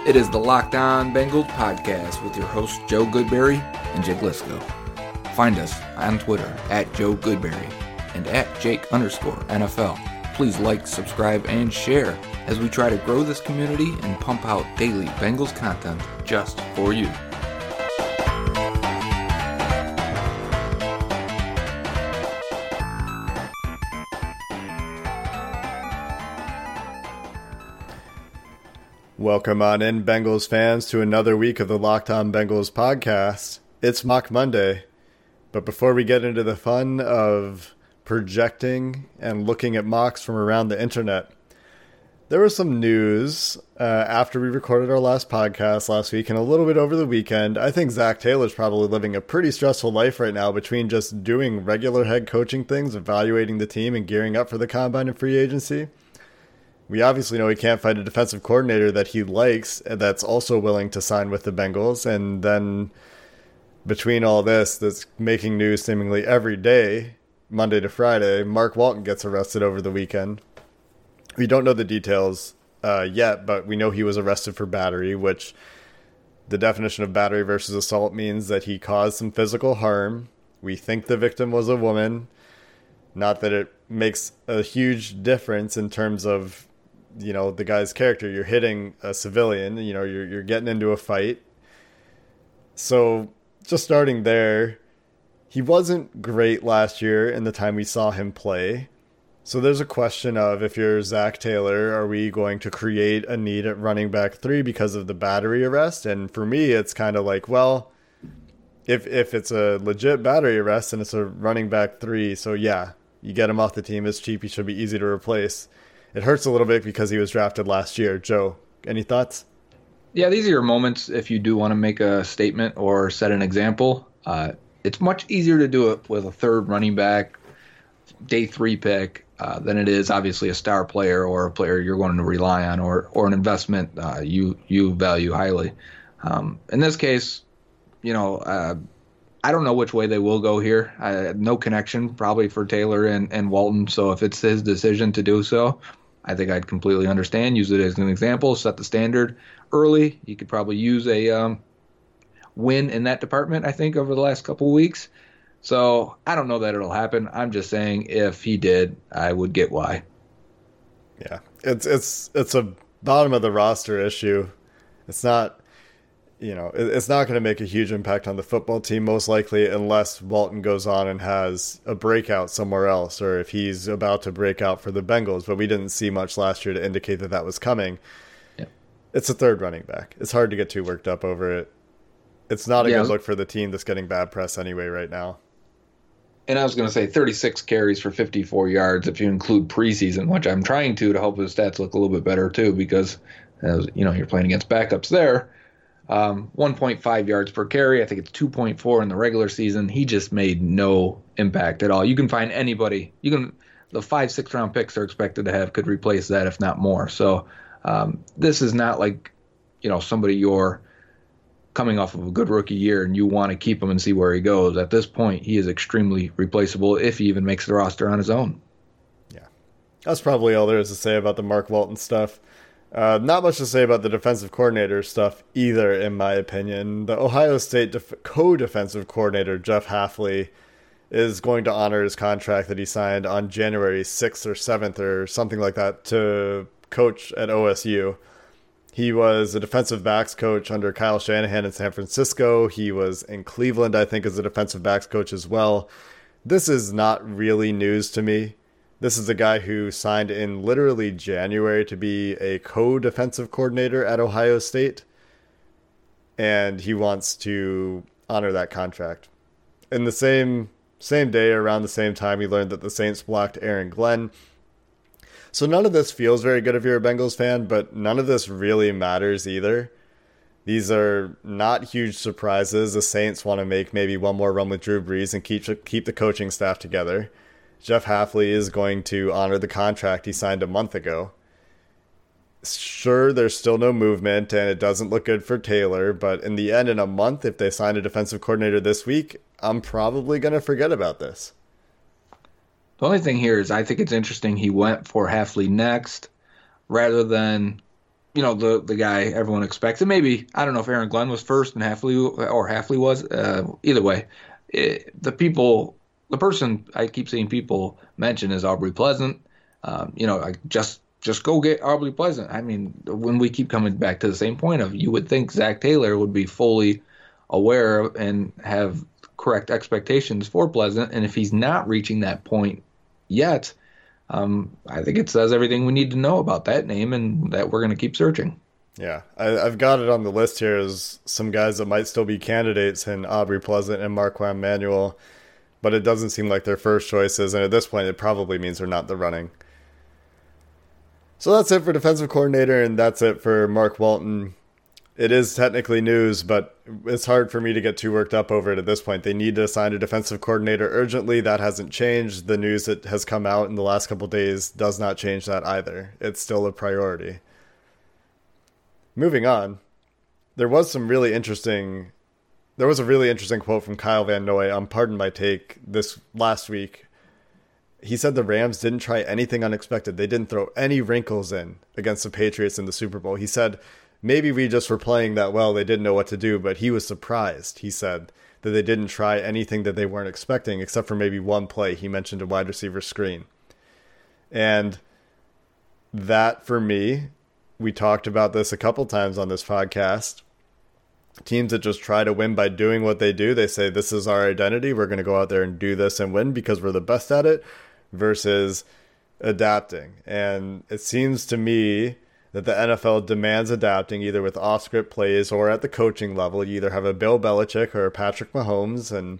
It is the Locked On Bengals podcast with your hosts Joe Goodberry and Jake Lisco. Find us on Twitter at Joe Goodberry and at Jake_NFL. Please like, subscribe, and share as we try to grow this community and pump out daily Bengals content just for you. Welcome on in, Bengals fans, to another week of the Locked On Bengals podcast. It's Mock Monday, but before we get into the fun of projecting and looking at mocks from around the internet, there was some news after we recorded our last podcast last week and a little bit over the weekend. I think Zac Taylor's probably living a pretty stressful life right now between just doing regular head coaching things, evaluating the team, and gearing up for the combine and free agency. We obviously know he can't find a defensive coordinator that he likes that's also willing to sign with the Bengals. And then between all this, that's making news seemingly every day, Monday to Friday, Mark Walton gets arrested over the weekend. We don't know the details yet, but we know he was arrested for battery, which the definition of battery versus assault means that he caused some physical harm. We think the victim was a woman. Not that it makes a huge difference in terms of, you know, the guy's character. You're hitting a civilian, you know, you're getting into a fight. So just starting there, he wasn't great last year in the time we saw him play. So there's a question of, if you're Zac Taylor, are we going to create a need at running back 3 because of the battery arrest? And for me, it's kind of like, well, if it's a legit battery arrest and it's a running back 3, so yeah, you get him off the team. It's cheap. He should be easy to replace. It hurts a little bit because he was drafted last year. Joe, any thoughts? Yeah, these are your moments if you do want to make a statement or set an example. It's much easier to do it with a third running back, day 3 pick, than it is obviously a star player or a player you're going to rely on or an investment you value highly. In this case, you know, I don't know which way they will go here. No connection probably for Taylor and Walton. So if it's his decision to do so, I think I'd completely understand. Use it as an example, set the standard early. You could probably use a win in that department, I think, over the last couple of weeks. So I don't know that it'll happen. I'm just saying if he did, I would get why. Yeah, it's a bottom of the roster issue. It's not, you know, it's not going to make a huge impact on the football team, most likely, unless Walton goes on and has a breakout somewhere else, or if he's about to break out for the Bengals. But we didn't see much last year to indicate that that was coming. Yeah. It's a third running back. It's hard to get too worked up over it. It's not a good look for the team that's getting bad press anyway right now. And I was going to say 36 carries for 54 yards if you include preseason, which I'm trying to help his stats look a little bit better too, because, you know, you're playing against backups there. 1.5 yards per carry. I think it's 2.4 in the regular season. He just made no impact at all. You can find anybody. The 5-6 round picks are expected to have could replace that, if not more. So this is not like, you know, somebody you're coming off of a good rookie year and you want to keep him and see where he goes. At this point, he is extremely replaceable if he even makes the roster on his own. Yeah, that's probably all there is to say about the Mark Walton stuff. Not much to say about the defensive coordinator stuff either, in my opinion. The Ohio State co-defensive coordinator, Jeff Hafley, is going to honor his contract that he signed on January 6th or 7th or something like that to coach at OSU. He was a defensive backs coach under Kyle Shanahan in San Francisco. He was in Cleveland, I think, as a defensive backs coach as well. This is not really news to me. This is a guy who signed in literally January to be a co-defensive coordinator at Ohio State, and he wants to honor that contract. In the same day, around the same time, we learned that the Saints blocked Aaron Glenn. So none of this feels very good if you're a Bengals fan, but none of this really matters either. These are not huge surprises. The Saints want to make maybe one more run with Drew Brees and keep the coaching staff together. Jeff Hafley is going to honor the contract he signed a month ago. Sure, there's still no movement, and it doesn't look good for Taylor, but in the end, in a month, if they sign a defensive coordinator this week, I'm probably going to forget about this. The only thing here is I think it's interesting he went for Hafley next rather than the guy everyone expects. And maybe, I don't know if Aaron Glenn was first and Hafley was. Either way, the person I keep seeing people mention is Aubrey Pleasant. I just go get Aubrey Pleasant. I mean, when we keep coming back to the same point of, you would think Zach Taylor would be fully aware of and have correct expectations for Pleasant. And if he's not reaching that point yet, I think it says everything we need to know about that name, and that we're going to keep searching. Yeah, I've got it on the list here as some guys that might still be candidates in Aubrey Pleasant and Marquand Manuel, but it doesn't seem like their first choices, and at this point it probably means they're not the running. So that's it for defensive coordinator, and that's it for Mark Walton. It is technically news, but it's hard for me to get too worked up over it at this point. They need to assign a defensive coordinator urgently. That hasn't changed. The news that has come out in the last couple of days does not change that either. It's still a priority. Moving on, there was a really interesting quote from Kyle Van Noy on Pardon My Take this last week. He said the Rams didn't try anything unexpected. They didn't throw any wrinkles in against the Patriots in the Super Bowl. He said, maybe we just were playing that well. They didn't know what to do, but he was surprised. He said that they didn't try anything that they weren't expecting, except for maybe one play. He mentioned a wide receiver screen. And that, for me, we talked about this a couple times on this podcast. Teams that just try to win by doing what they do, they say, this is our identity. We're going to go out there and do this and win because we're the best at it, versus adapting. And it seems to me that the NFL demands adapting, either with off-script plays or at the coaching level. You either have a Bill Belichick or a Patrick Mahomes, and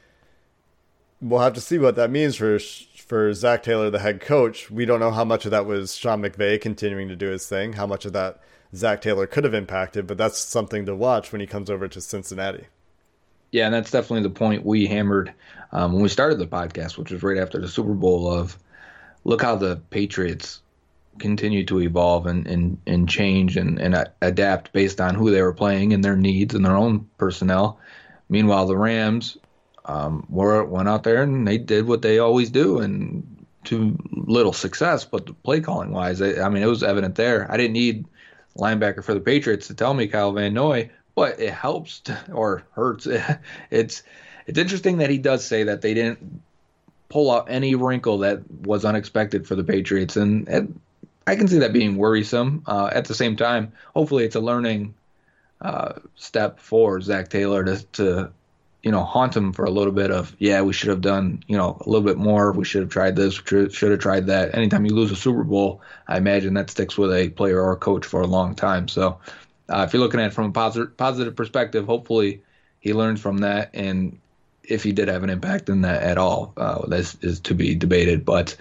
we'll have to see what that means for Zach Taylor, the head coach. We don't know how much of that was Sean McVay continuing to do his thing, how much of that Zach Taylor could have impacted, but that's something to watch when he comes over to Cincinnati. Yeah, and that's definitely the point we hammered when we started the podcast, which was right after the Super Bowl, of look how the Patriots continue to evolve and change and adapt based on who they were playing and their needs and their own personnel. Meanwhile, the Rams went out there and they did what they always do, and to little success, but the play calling wise, I mean, it was evident there. I didn't need linebacker for the Patriots to tell me Kyle Van Noy, but it helps or hurts. It's interesting that he does say that they didn't pull out any wrinkle that was unexpected for the Patriots, and I can see that being worrisome. At the same time, hopefully it's a learning step for Zach Taylor to haunt him for a little bit of, we should have done, a little bit more. We should have tried this, should have tried that. Anytime you lose a Super Bowl, I imagine that sticks with a player or a coach for a long time. So if you're looking at it from a positive perspective, hopefully he learns from that. And if he did have an impact in that at all, this is to be debated. But,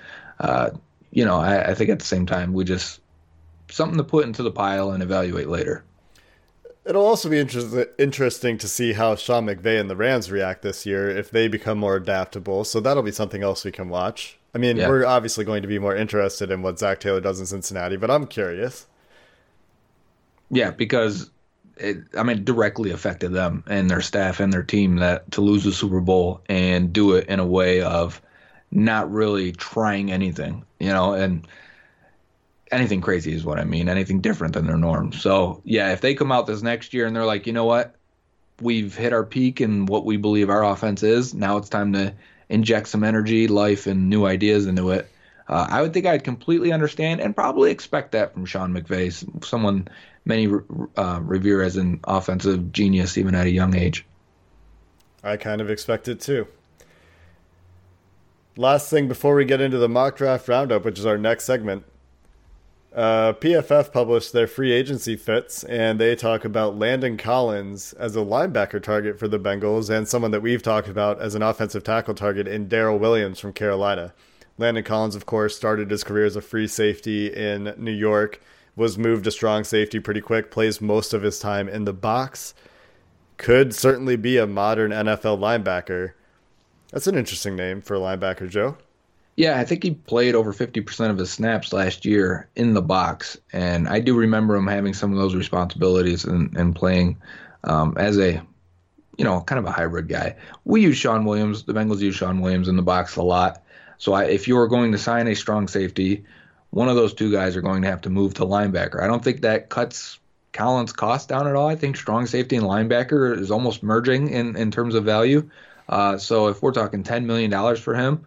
I think at the same time, we just something to put into the pile and evaluate later. It'll also be interesting to see how Sean McVay and the Rams react this year, if they become more adaptable. So that'll be something else we can watch. I mean, We're obviously going to be more interested in what Zach Taylor does in Cincinnati, but I'm curious. Yeah, because it directly affected them and their staff and their team to lose the Super Bowl and do it in a way of not really trying anything, and anything crazy is what I mean, anything different than their norm. So, if they come out this next year and they're like, you know what, we've hit our peak in what we believe our offense is, now it's time to inject some energy, life, and new ideas into it. I would think I'd completely understand and probably expect that from Sean McVay, someone many revere as an offensive genius even at a young age. I kind of expect it too. Last thing before we get into the mock draft roundup, which is our next segment, PFF published their free agency fits, and they talk about Landon Collins as a linebacker target for the Bengals and someone that we've talked about as an offensive tackle target in Darrell Williams from Carolina. Landon Collins, of course, started his career as a free safety in New York, was moved to strong safety pretty quick, plays most of his time in the box. Could certainly be a modern NFL linebacker. That's an interesting name for a linebacker, Joe. Yeah, I think he played over 50% of his snaps last year in the box, and I do remember him having some of those responsibilities and playing as a, kind of a hybrid guy. We use Sean Williams, the Bengals use Sean Williams in the box a lot. So if you were going to sign a strong safety, one of those two guys are going to have to move to linebacker. I don't think that cuts Collins' cost down at all. I think strong safety and linebacker is almost merging in terms of value. So if we're talking $10 million for him,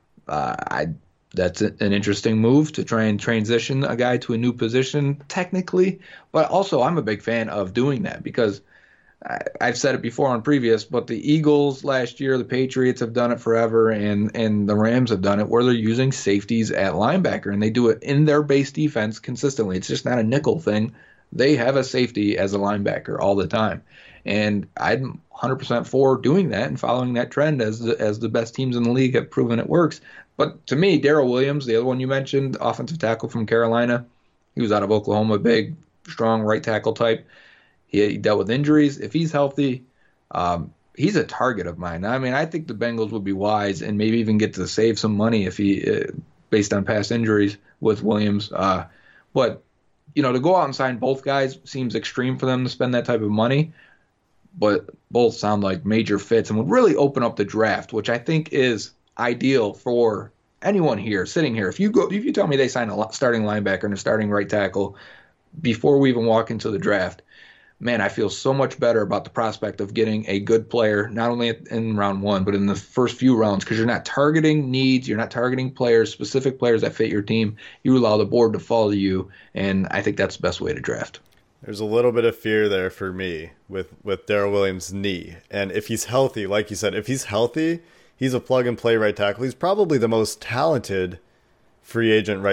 that's an interesting move to try and transition a guy to a new position technically. But also I'm a big fan of doing that because I've said it before on previous, but the Eagles last year, the Patriots have done it forever, and the Rams have done it where they're using safeties at linebacker, and they do it in their base defense consistently. It's just not a nickel thing. They have a safety as a linebacker all the time. And I'm 100% for doing that and following that trend as the best teams in the league have proven it works. But to me, Darrell Williams, the other one you mentioned, offensive tackle from Carolina, he was out of Oklahoma, big, strong right tackle type. He dealt with injuries. If he's healthy, he's a target of mine. I mean, I think the Bengals would be wise and maybe even get to save some money if he, based on past injuries with Williams. But to go out and sign both guys seems extreme for them to spend that type of money. But both sound like major fits and would really open up the draft, which I think is ideal for anyone here sitting here. If you tell me they sign a starting linebacker and a starting right tackle before we even walk into the draft, man, I feel so much better about the prospect of getting a good player, not only in round one, but in the first few rounds, because you're not targeting needs, you're not targeting players, specific players that fit your team. You allow the board to follow you, and I think that's the best way to draft. There's a little bit of fear there for me with Darrell Williams' knee. And if he's healthy, like you said, if he's healthy, he's a plug-and-play right tackle. He's probably the most talented free agent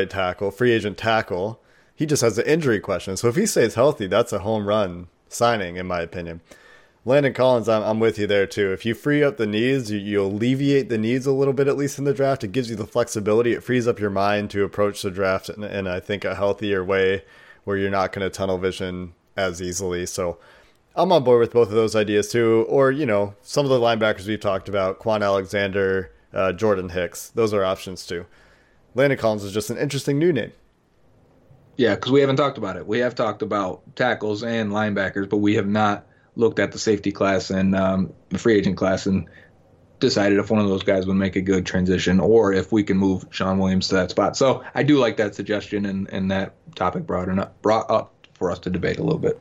tackle. He just has an injury question. So if he stays healthy, that's a home run signing, in my opinion. Landon Collins, I'm with you there, too. If you free up the needs, you alleviate the needs a little bit, at least in the draft. It gives you the flexibility. It frees up your mind to approach the draft in I think, a healthier way where you're not going to tunnel vision as easily. So I'm on board with both of those ideas, too. Or, some of the linebackers we've talked about, Quan Alexander, Jordan Hicks. Those are options, too. Landon Collins is just an interesting new name. Yeah, because we haven't talked about it. We have talked about tackles and linebackers, but we have not looked at the safety class and the free agent class and decided if one of those guys would make a good transition or if we can move Sean Williams to that spot. So I do like that suggestion and that topic brought up for us to debate a little bit.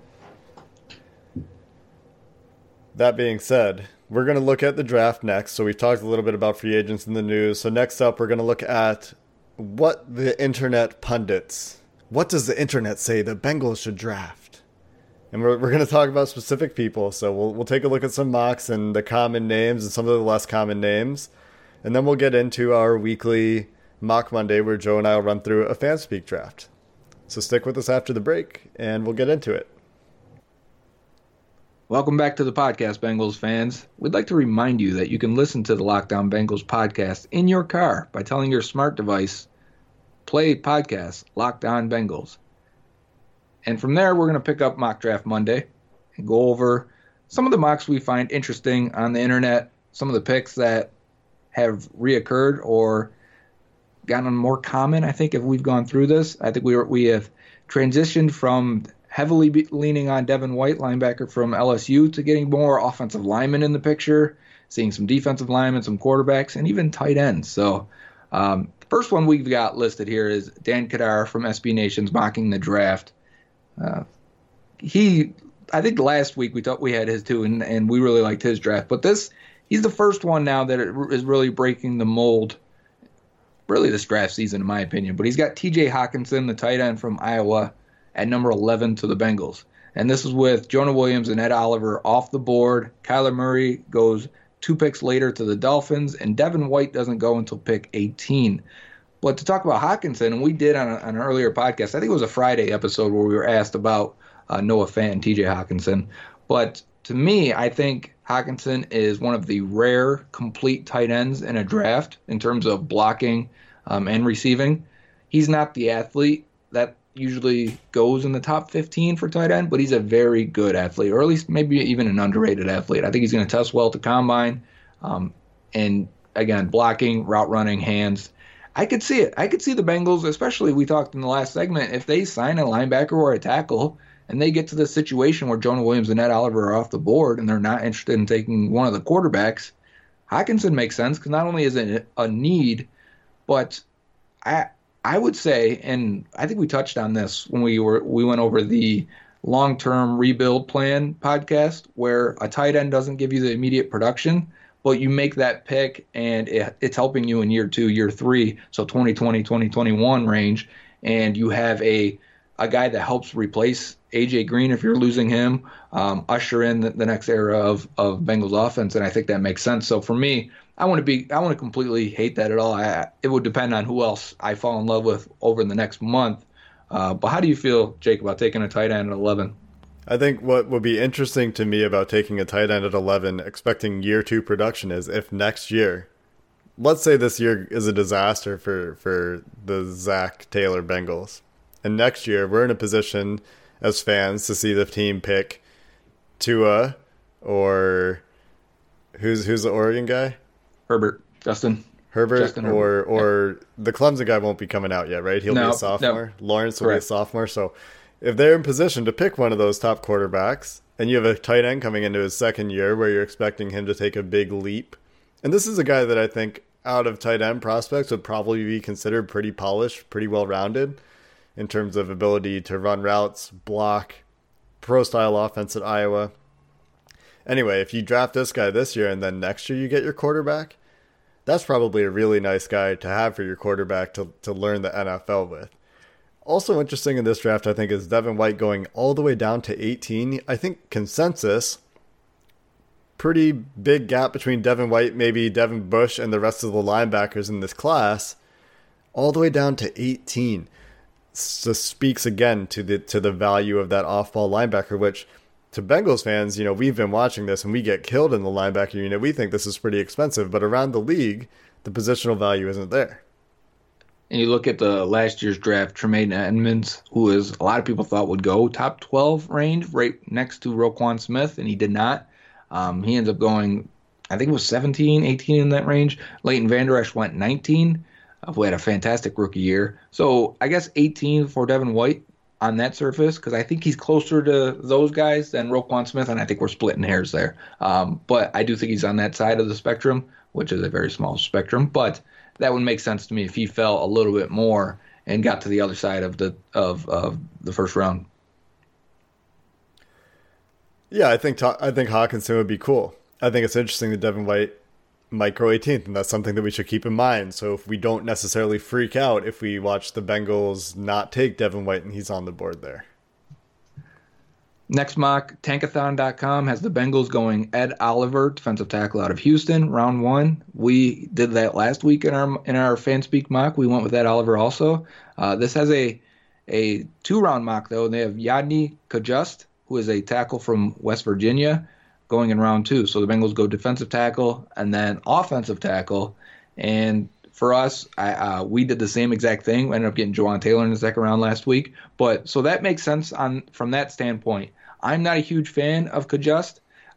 That being said, we're going to look at the draft next. So we've talked a little bit about free agents in the news. So next up, we're going to look at what does the internet say the Bengals should draft? And we're going to talk about specific people. So we'll take a look at some mocks and the common names and some of the less common names. And then we'll get into our weekly Mock Monday where Joe and I will run through a FanSpeak draft. So stick with us after the break and we'll get into it. Welcome back to the podcast, Bengals fans. We'd like to remind you that you can listen to the Locked On Bengals podcast in your car by telling your smart device, play podcast Locked On Bengals. And from there, we're going to pick up Mock Draft Monday and go over some of the mocks we find interesting on the internet, some of the picks that have reoccurred or gotten more common, I think, if we've gone through this. I think we have transitioned from heavily leaning on Devin White, linebacker from LSU, to getting more offensive linemen in the picture, seeing some defensive linemen, some quarterbacks, and even tight ends. So the first one we've got listed here is Dan Kadar from SB Nation's Mocking the Draft. I think last week we thought we had his too, and we really liked his draft. But he's the first one now that is really breaking the mold, really this draft season, in my opinion. But he's got T.J. Hockenson, the tight end from Iowa, at number 11 to the Bengals. And this is with Jonah Williams and Ed Oliver off the board. Kyler Murray goes 2 picks later to the Dolphins, and Devin White doesn't go until pick 18. But to talk about Hockenson, and we did on an earlier podcast, I think it was a Friday episode where we were asked about Noah Fant and T.J. Hockenson. But to me, I think Hockenson is one of the rare complete tight ends in a draft in terms of blocking and receiving. He's not the athlete that usually goes in the top 15 for tight end, but he's a very good athlete, or at least maybe even an underrated athlete. I think he's going to test well at the combine. And again, blocking, route running, hands. I could see it. I could see the Bengals, especially we talked in the last segment, if they sign a linebacker or a tackle and they get to the situation where Jonah Williams and Ed Oliver are off the board and they're not interested in taking one of the quarterbacks, Hockenson makes sense because not only is it a need, but I would say, and I think we touched on this when we went over the long-term rebuild plan podcast, where a tight end doesn't give you the immediate production, but you make that pick and it's helping you in year 2, year 3, so 2020, 2021 range, and you have a guy that helps replace AJ Green if you're losing him, usher in the next era of Bengals offense, and I think that makes sense. So for me, I want to completely hate that at all. It would depend on who else I fall in love with over the next month. But how do you feel, Jake, about taking a tight end at 11? I think what would be interesting to me about taking a tight end at 11, expecting year 2 production, is if next year, let's say this year is a disaster for the Zach Taylor Bengals, and next year we're in a position as fans to see the team pick Tua or who's the Oregon guy? Justin Herbert, Herbert. or the Clemson guy won't be coming out yet, right? He'll be a sophomore. No. Lawrence will be a sophomore. So if they're in position to pick one of those top quarterbacks, and you have a tight end coming into his second year where you're expecting him to take a big leap, and this is a guy that I think out of tight end prospects would probably be considered pretty polished, pretty well-rounded in terms of ability to run routes, block, pro-style offense at Iowa. Anyway, if you draft this guy this year and then next year you get your quarterback, that's probably a really nice guy to have for your quarterback to learn the NFL with. Also interesting in this draft, I think, is Devin White going all the way down to 18. I think consensus, pretty big gap between Devin White, maybe Devin Bush, and the rest of the linebackers in this class, all the way down to 18. So speaks again to the value of that off-ball linebacker, which to Bengals fans, we've been watching this and we get killed in the linebacker unit. We think this is pretty expensive, but around the league, the positional value isn't there. And you look at the last year's draft, Tremaine Edmonds, who is a lot of people thought would go top 12 range, right next to Roquan Smith, and he did not. He ends up going, I think it was 17, 18 in that range. Leighton Vander Esch went 19, who had a fantastic rookie year. So I guess 18 for Devin White on that surface, because I think he's closer to those guys than Roquan Smith, and I think we're splitting hairs there. But I do think he's on that side of the spectrum, which is a very small spectrum. But that would make sense to me if he fell a little bit more and got to the other side of the first round. Yeah, I think Hawkinson would be cool. I think it's interesting that Devin White might go 18th, and that's something that we should keep in mind. So if we don't necessarily freak out if we watch the Bengals not take Devin White and he's on the board there. Next mock, Tankathon.com has the Bengals going Ed Oliver, defensive tackle out of Houston, round 1. We did that last week in our FanSpeak mock. We went with Ed Oliver also. This has a 2-round mock, though. They have Yadni Kajust, who is a tackle from West Virginia, going in round 2. So the Bengals go defensive tackle and then offensive tackle. And for us, we did the same exact thing. We ended up getting Jawan Taylor in the second round last week. But so that makes sense from that standpoint. I'm not a huge fan of Kajust.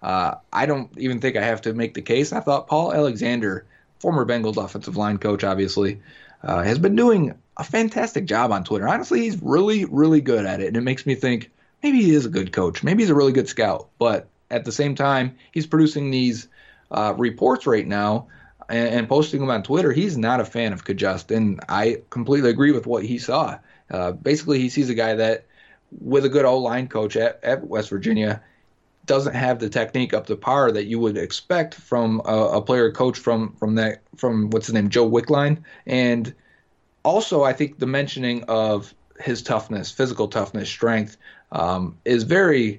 I don't even think I have to make the case. I thought Paul Alexander, former Bengals offensive line coach, obviously, has been doing a fantastic job on Twitter. Honestly, he's really, really good at it. And it makes me think maybe he is a good coach. Maybe he's a really good scout. But at the same time, he's producing these reports right now and posting them on Twitter. He's not a fan of Kajust, and I completely agree with what he saw. Basically, he sees a guy that, with a good O-line coach at West Virginia, doesn't have the technique up to par that you would expect from a player coach from what's his name, Joe Wickline. And also, I think the mentioning of his toughness, physical toughness, strength, is very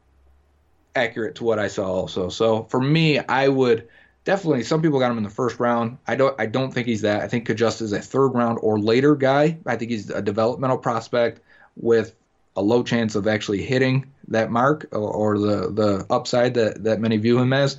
accurate to what I saw also. So for me, I would definitely, some people got him in the first round. I don't think he's that. I think Kajust is a third round or later guy. I think he's a developmental prospect with a low chance of actually hitting that mark or the upside that many view him as.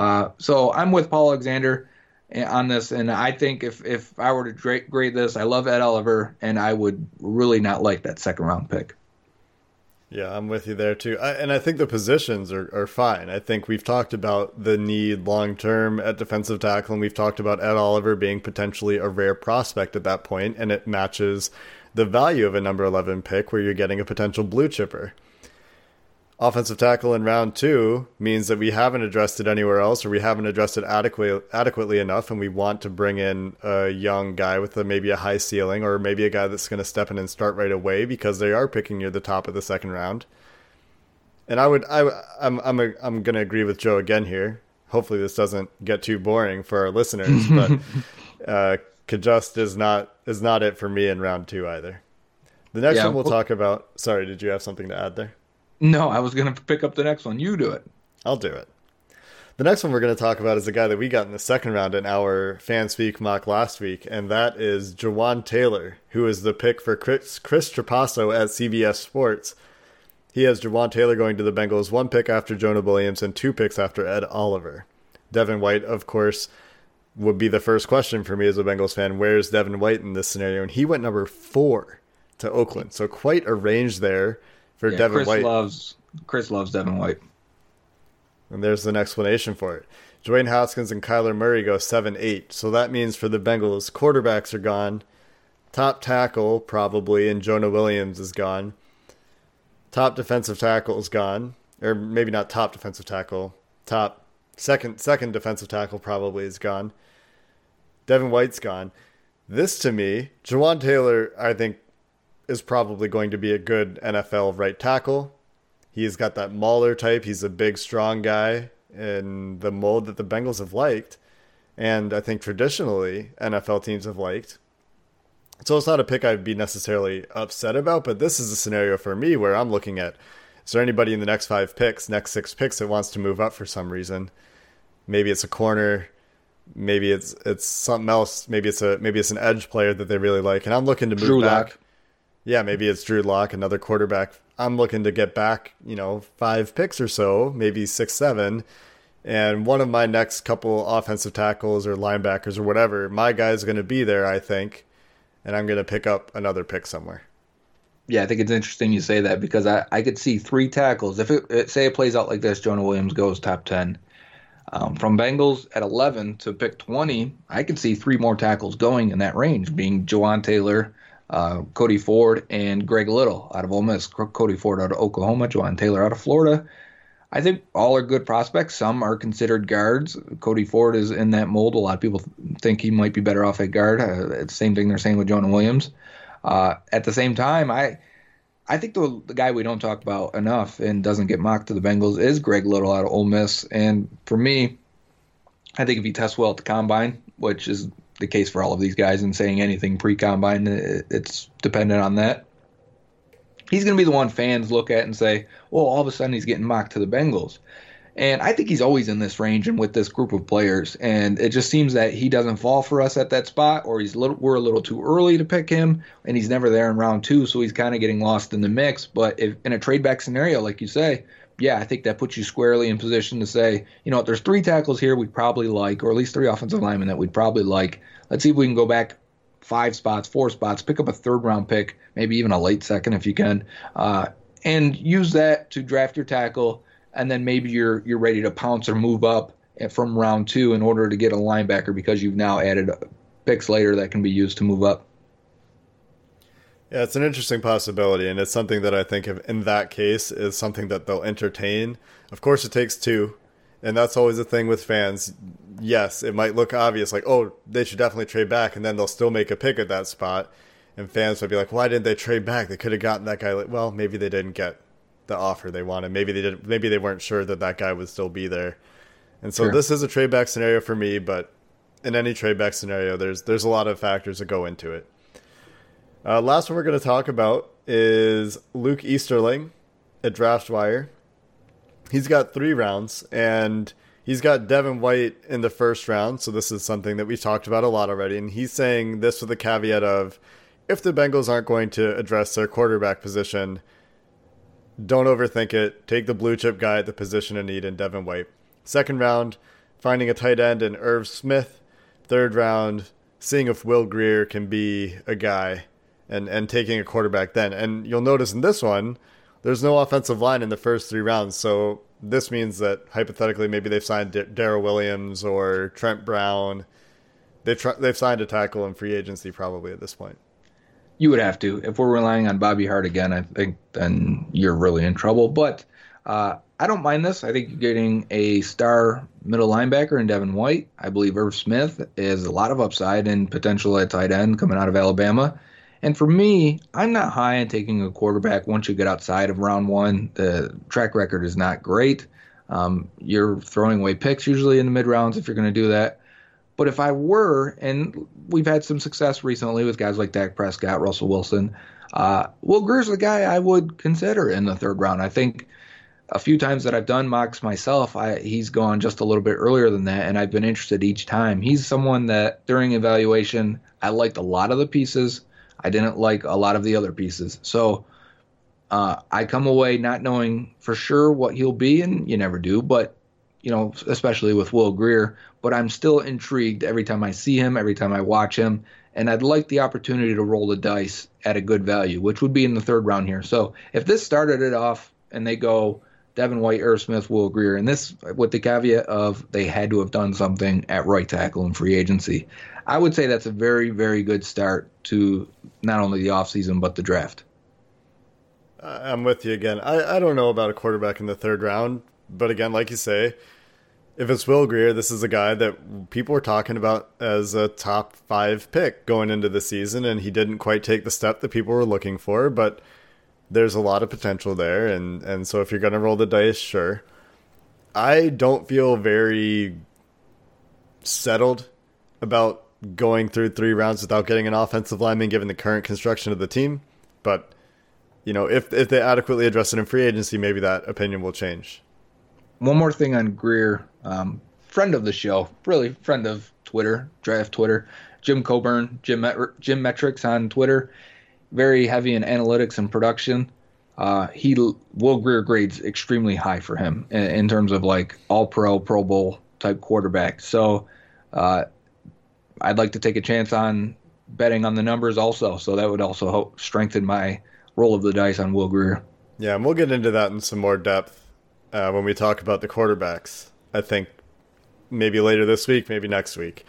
So I'm with Paul Alexander on this, and I think if I were to grade this, I love Ed Oliver, and I would really not like that second round pick. Yeah, I'm with you there too. And I think the positions are fine. I think we've talked about the need long-term at defensive tackle, and we've talked about Ed Oliver being potentially a rare prospect at that point, and it matches the value of a number 11 pick where you're getting a potential blue chipper. Offensive tackle in round 2 means that we haven't addressed it anywhere else, or we haven't addressed it adequately enough, and we want to bring in a young guy with maybe a high ceiling, or maybe a guy that's going to step in and start right away because they are picking near the top of the second round. And I'm going to agree with Joe again here. Hopefully this doesn't get too boring for our listeners, but Cajuste is not it for me in round 2 either. The next one we'll talk about. Sorry, did you have something to add there? No, I was going to pick up the next one. You do it. I'll do it. The next one we're going to talk about is a guy that we got in the second round in our FanSpeak mock last week, and that is Jawaan Taylor, who is the pick for Chris Trapasso at CBS Sports. He has Jawaan Taylor going to the Bengals, 1 pick after Jonah Williams and 2 picks after Ed Oliver. Devin White, of course, would be the first question for me as a Bengals fan. Where's Devin White in this scenario? And he went number 4 to Oakland, so quite a range there. For Devin White. Chris loves Devin White. And there's an explanation for it. Dwayne Haskins and Kyler Murray go 7-8. So that means for the Bengals, quarterbacks are gone. Top tackle, probably, and Jonah Williams is gone. Top defensive tackle is gone. Or maybe not top defensive tackle. Top second defensive tackle probably is gone. Devin White's gone. This, to me, Jawaan Taylor, I think, is probably going to be a good NFL right tackle. He's got that mauler type. He's a big, strong guy in the mold that the Bengals have liked. And I think traditionally NFL teams have liked. So it's not a pick I'd be necessarily upset about, but this is a scenario for me where I'm looking at, is there anybody in the next 6 picks that wants to move up for some reason? Maybe it's a corner. Maybe it's something else. Maybe it's an edge player that they really like. And I'm looking to move Drew back. Lock. Yeah, maybe it's Drew Lock, another quarterback. I'm looking to get back, 5 picks or so, maybe 6, 7. And one of my next couple offensive tackles or linebackers or whatever, my guy's going to be there, I think. And I'm going to pick up another pick somewhere. Yeah, I think it's interesting you say that because I could see 3 tackles. If it plays out like this, Jonah Williams goes top 10. From Bengals at 11 to pick 20, I could see 3 more tackles going in that range, being Jawaan Taylor, Cody Ford, and Greg Little out of Ole Miss. Cody Ford out of Oklahoma, Jawaan Taylor out of Florida. I think all are good prospects. Some are considered guards. Cody Ford is in that mold. A lot of people think he might be better off at guard. It's the same thing they're saying with Jonah Williams. At the same time, I think the guy we don't talk about enough and doesn't get mocked to the Bengals is Greg Little out of Ole Miss. And for me, I think if he tests well at the combine, which is the case for all of these guys, and saying anything pre-combine, it's dependent on that. He's going to be the one fans look at and say, well, all of a sudden he's getting mocked to the Bengals. And I think he's always in this range and with this group of players. And it just seems that he doesn't fall for us at that spot, or we're a little too early to pick him, and he's never there in round 2, so he's kind of getting lost in the mix. But if in a trade-back scenario, like you say, yeah, I think that puts you squarely in position to say, there's 3 tackles here we'd probably like, or at least 3 offensive linemen that we'd probably like. Let's see if we can go back 5 spots, 4 spots, pick up a 3rd-round pick, maybe even a late second if you can, and use that to draft your tackle, and then maybe you're ready to pounce or move up from round 2 in order to get a linebacker because you've now added picks later that can be used to move up. Yeah, it's an interesting possibility, and it's something that I think in that case is something that they'll entertain. Of course, it takes 2, and that's always a thing with fans. Yes, it might look obvious, like, oh, they should definitely trade back, and then they'll still make a pick at that spot, and fans would be like, why didn't they trade back? They could have gotten that guy. Well, maybe they didn't get the offer they wanted. Maybe they didn't. Maybe they weren't sure that guy would still be there. And so This is a trade back scenario for me, but in any trade back scenario, there's a lot of factors that go into it. Last one we're going to talk about is Luke Easterling at DraftWire. He's got 3 rounds, and he's got Devin White in the 1st round, so this is something that we've talked about a lot already, and he's saying this with a caveat of, if the Bengals aren't going to address their quarterback position, don't overthink it. Take the blue chip guy at the position of need in Devin White. 2nd round, finding a tight end in Irv Smith. 3rd round, seeing if Will Grier can be a guy, and taking a quarterback then. And you'll notice in this one, there's no offensive line in the first 3 rounds, so this means that hypothetically maybe they've signed Darrell Williams or Trent Brown. They've signed a tackle in free agency probably at this point. You would have to. If we're relying on Bobby Hart again, I think then you're really in trouble. But I don't mind this. I think you're getting a star middle linebacker in Devin White. I believe Irv Smith is a lot of upside and potential at tight end coming out of Alabama. And for me, I'm not high on taking a quarterback once you get outside of round one. The track record is not great. You're throwing away picks usually in the mid rounds if you're going to do that. But if I were, and we've had some success recently with guys like Dak Prescott, Russell Wilson, Will Grier's the guy I would consider in the third round. I think a few times that I've done mocks myself, he's gone just a little bit earlier than that, and I've been interested each time. He's someone that during evaluation, I liked a lot of the pieces. I didn't like a lot of the other pieces. So I come away not knowing for sure what he'll be, and you never do, but, especially with Will Grier. But I'm still intrigued every time I see him, every time I watch him, and I'd like the opportunity to roll the dice at a good value, which would be in the third round here. So if this started it off and they go Devin White, Irv Smith, Will Grier, and this with the caveat of they had to have done something at right tackle in free agency, I would say that's a very, very good start to not only the offseason but the draft. I'm with you again. I don't know about a quarterback in the third round, but again, like you say, if it's Will Grier, this is a guy that people were talking about as a top 5 pick going into the season, and he didn't quite take the step that people were looking for, but there's a lot of potential there, and so if you're going to roll the dice, sure. I don't feel very settled about going through 3 rounds without getting an offensive lineman given the current construction of the team, but if they adequately address it in free agency, maybe that opinion will change. One more thing on Grier, friend of the show, really friend of Twitter, draft Twitter, Jim Coburn, Jim Metrics on Twitter, very heavy in analytics and production. Will Grier grades extremely high for him in terms of like all Pro Bowl type quarterback. So I'd like to take a chance on betting on the numbers also. So that would also help strengthen my roll of the dice on Will Grier. Yeah, and we'll get into that in some more depth when we talk about the quarterbacks. I think maybe later this week, maybe next week.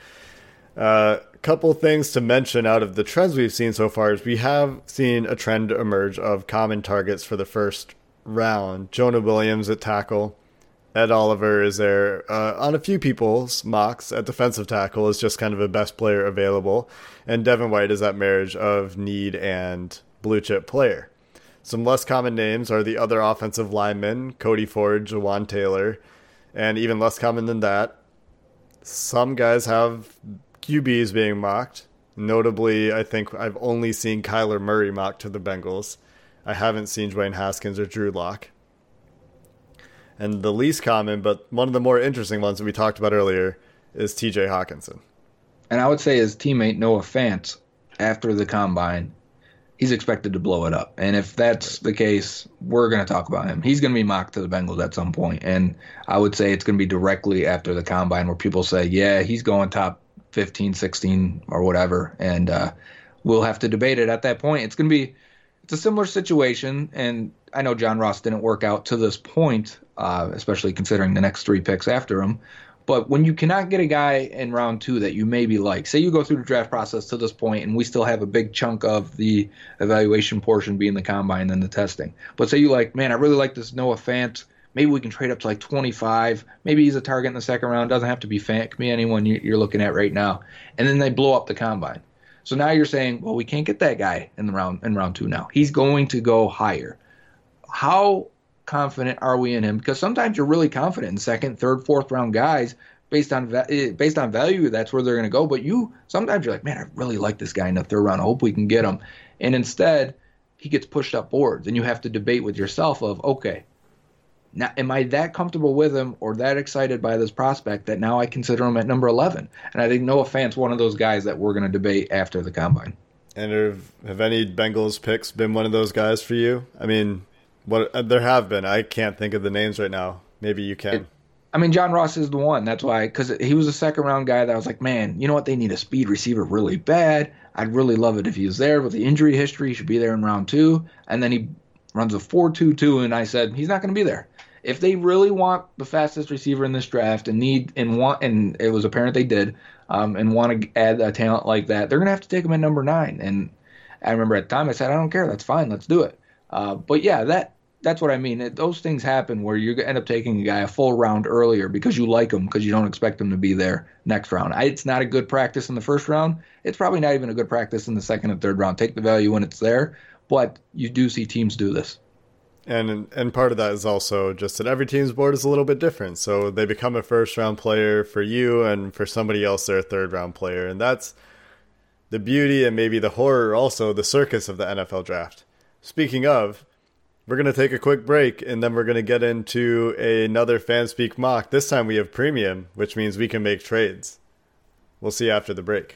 Couple things to mention out of the trends we've seen so far is we have seen a trend emerge of common targets for the first round. Jonah Williams at tackle. Ed Oliver is there on a few people's mocks at defensive tackle is just kind of a best player available. And Devin White is that marriage of need and blue chip player. Some less common names are the other offensive linemen, Cody Ford, Jawan Taylor, and even less common than that, some guys have QBs being mocked. Notably, I think I've only seen Kyler Murray mocked to the Bengals. I haven't seen Dwayne Haskins or Drew Lock. And the least common, but one of the more interesting ones that we talked about earlier, is TJ Hawkinson. And I would say his teammate Noah Fant, after the combine, he's expected to blow it up. And if that's the case, we're going to talk about him. He's going to be mocked to the Bengals at some point. And I would say it's going to be directly after the combine where people say, yeah, he's going top 15, 16 or whatever. And we'll have to debate it at that point. It's a similar situation. And I know John Ross didn't work out to this point, especially considering the next 3 picks after him. But when you cannot get a guy in round 2 that you maybe like, say you go through the draft process to this point and we still have a big chunk of the evaluation portion being the combine and the testing. But say you like, man, I really like this Noah Fant. Maybe we can trade up to like 25. Maybe he's a target in the second round. Doesn't have to be Fant. It can be anyone you're looking at right now. And then they blow up the combine. So now you're saying, well, we can't get that guy in round 2 now. He's going to go higher. How confident are we in him? Because sometimes you're really confident in second, third, fourth round guys based on value. That's where they're going to go. But sometimes you're like, man, I really like this guy in the third round. I hope we can get him. And instead, he gets pushed up boards, and you have to debate with yourself of, okay, now am I that comfortable with him or that excited by this prospect that now I consider him at number 11? And I think Noah Fant's one of those guys that we're going to debate after the combine. And have any Bengals picks been one of those guys for you? I mean, there have been. I can't think of the names right now. Maybe you can. John Ross is the one. That's why, because he was a second-round guy that I was like, man, you know what? They need a speed receiver really bad. I'd really love it if he was there. With the injury history, he should be there in round 2. And then he runs a 4.22, and I said, he's not going to be there. If they really want the fastest receiver in this draft and it was apparent they did, and want to add a talent like that, they're going to have to take him at number 9. And I remember at the time I said, I don't care. That's fine. Let's do it. But yeah, That's what I mean. Those things happen where you end up taking a guy a full round earlier because you like him because you don't expect him to be there next round. It's not a good practice in the first round. It's probably not even a good practice in the second and third round. Take the value when it's there, but you do see teams do this. And part of that is also just that every team's board is a little bit different. So they become a first round player for you, and for somebody else they're a third round player. And that's the beauty and maybe the horror, also the circus of the NFL draft. Speaking of, we're going to take a quick break, and then we're going to get into another FanSpeak mock. This time we have premium, which means we can make trades. We'll see you after the break.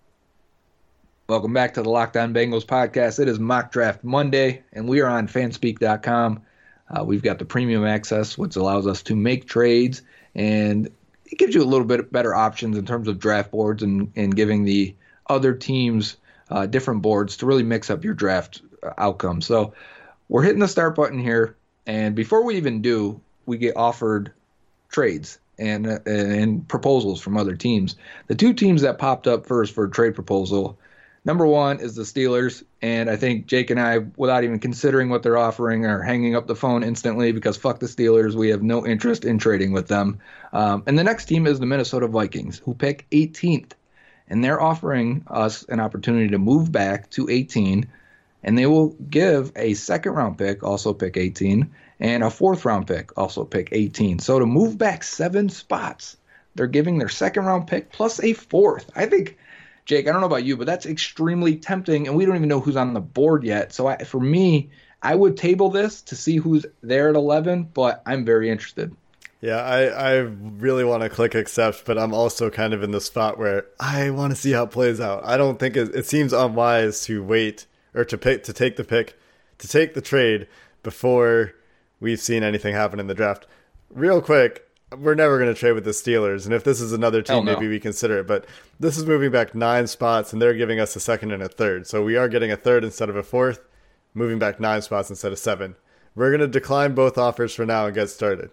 Welcome back to the Locked On Bengals podcast. It is Mock Draft Monday, and we are on fanspeak.com. We've got the premium access, which allows us to make trades, and it gives you a little bit better options in terms of draft boards and giving the other teams different boards to really mix up your draft outcome. So we're hitting the start button here, and before we even do, we get offered trades and proposals from other teams. The two teams that popped up first for a trade proposal, number one is the Steelers, and I think Jake and I, without even considering what they're offering, are hanging up the phone instantly because fuck the Steelers. We have no interest in trading with them. And the next team is the Minnesota Vikings, who pick 18th, and they're offering us an opportunity to move back to 18, and they will give a second-round pick, also pick 18, and a fourth-round pick, also pick 18. So to move back 7 spots, they're giving their second-round pick plus a fourth. I think, Jake, I don't know about you, but that's extremely tempting, and we don't even know who's on the board yet. So for me, I would table this to see who's there at 11, but I'm very interested. Yeah, I really want to click accept, but I'm also kind of in the spot where I want to see how it plays out. I don't think it seems unwise to wait or to take the trade before we've seen anything happen in the draft. Real quick, we're never going to trade with the Steelers, and if this is another team, maybe we consider it. But this is moving back 9 spots, and they're giving us a second and a third. So we are getting a third instead of a fourth, moving back 9 spots instead of 7. We're going to decline both offers for now and get started.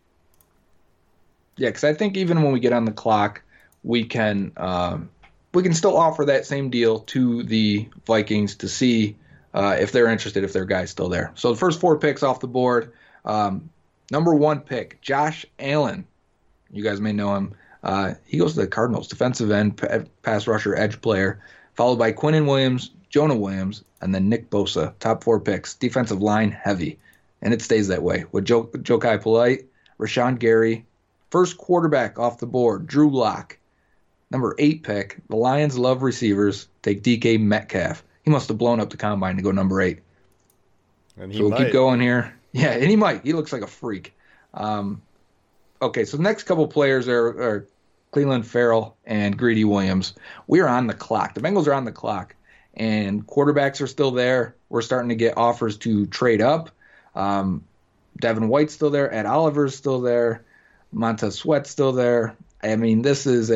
Yeah, because I think even when we get on the clock, we can still offer that same deal to the Vikings to see if they're interested, if their guy's still there. So the first 4 picks off the board. Number 1 pick, Josh Allen. You guys may know him. He goes to the Cardinals, defensive end, pass rusher, edge player, followed by Quinnen Williams, Jonah Williams, and then Nick Bosa. Top 4 picks, defensive line heavy. And it stays that way with Jokai Polite, Rashawn Gary. First quarterback off the board, Drew Lock. Number 8 pick, the Lions love receivers. Take DK Metcalf. He must have blown up the combine to go number 8. And so we'll keep going here. Yeah, and he might. He looks like a freak. Okay, so the next couple players are Cleveland Farrell and Greedy Williams. We are on the clock. The Bengals are on the clock, and quarterbacks are still there. We're starting to get offers to trade up. Devin White's still there. Ed Oliver's still there. Montez Sweat's still there. I mean, this is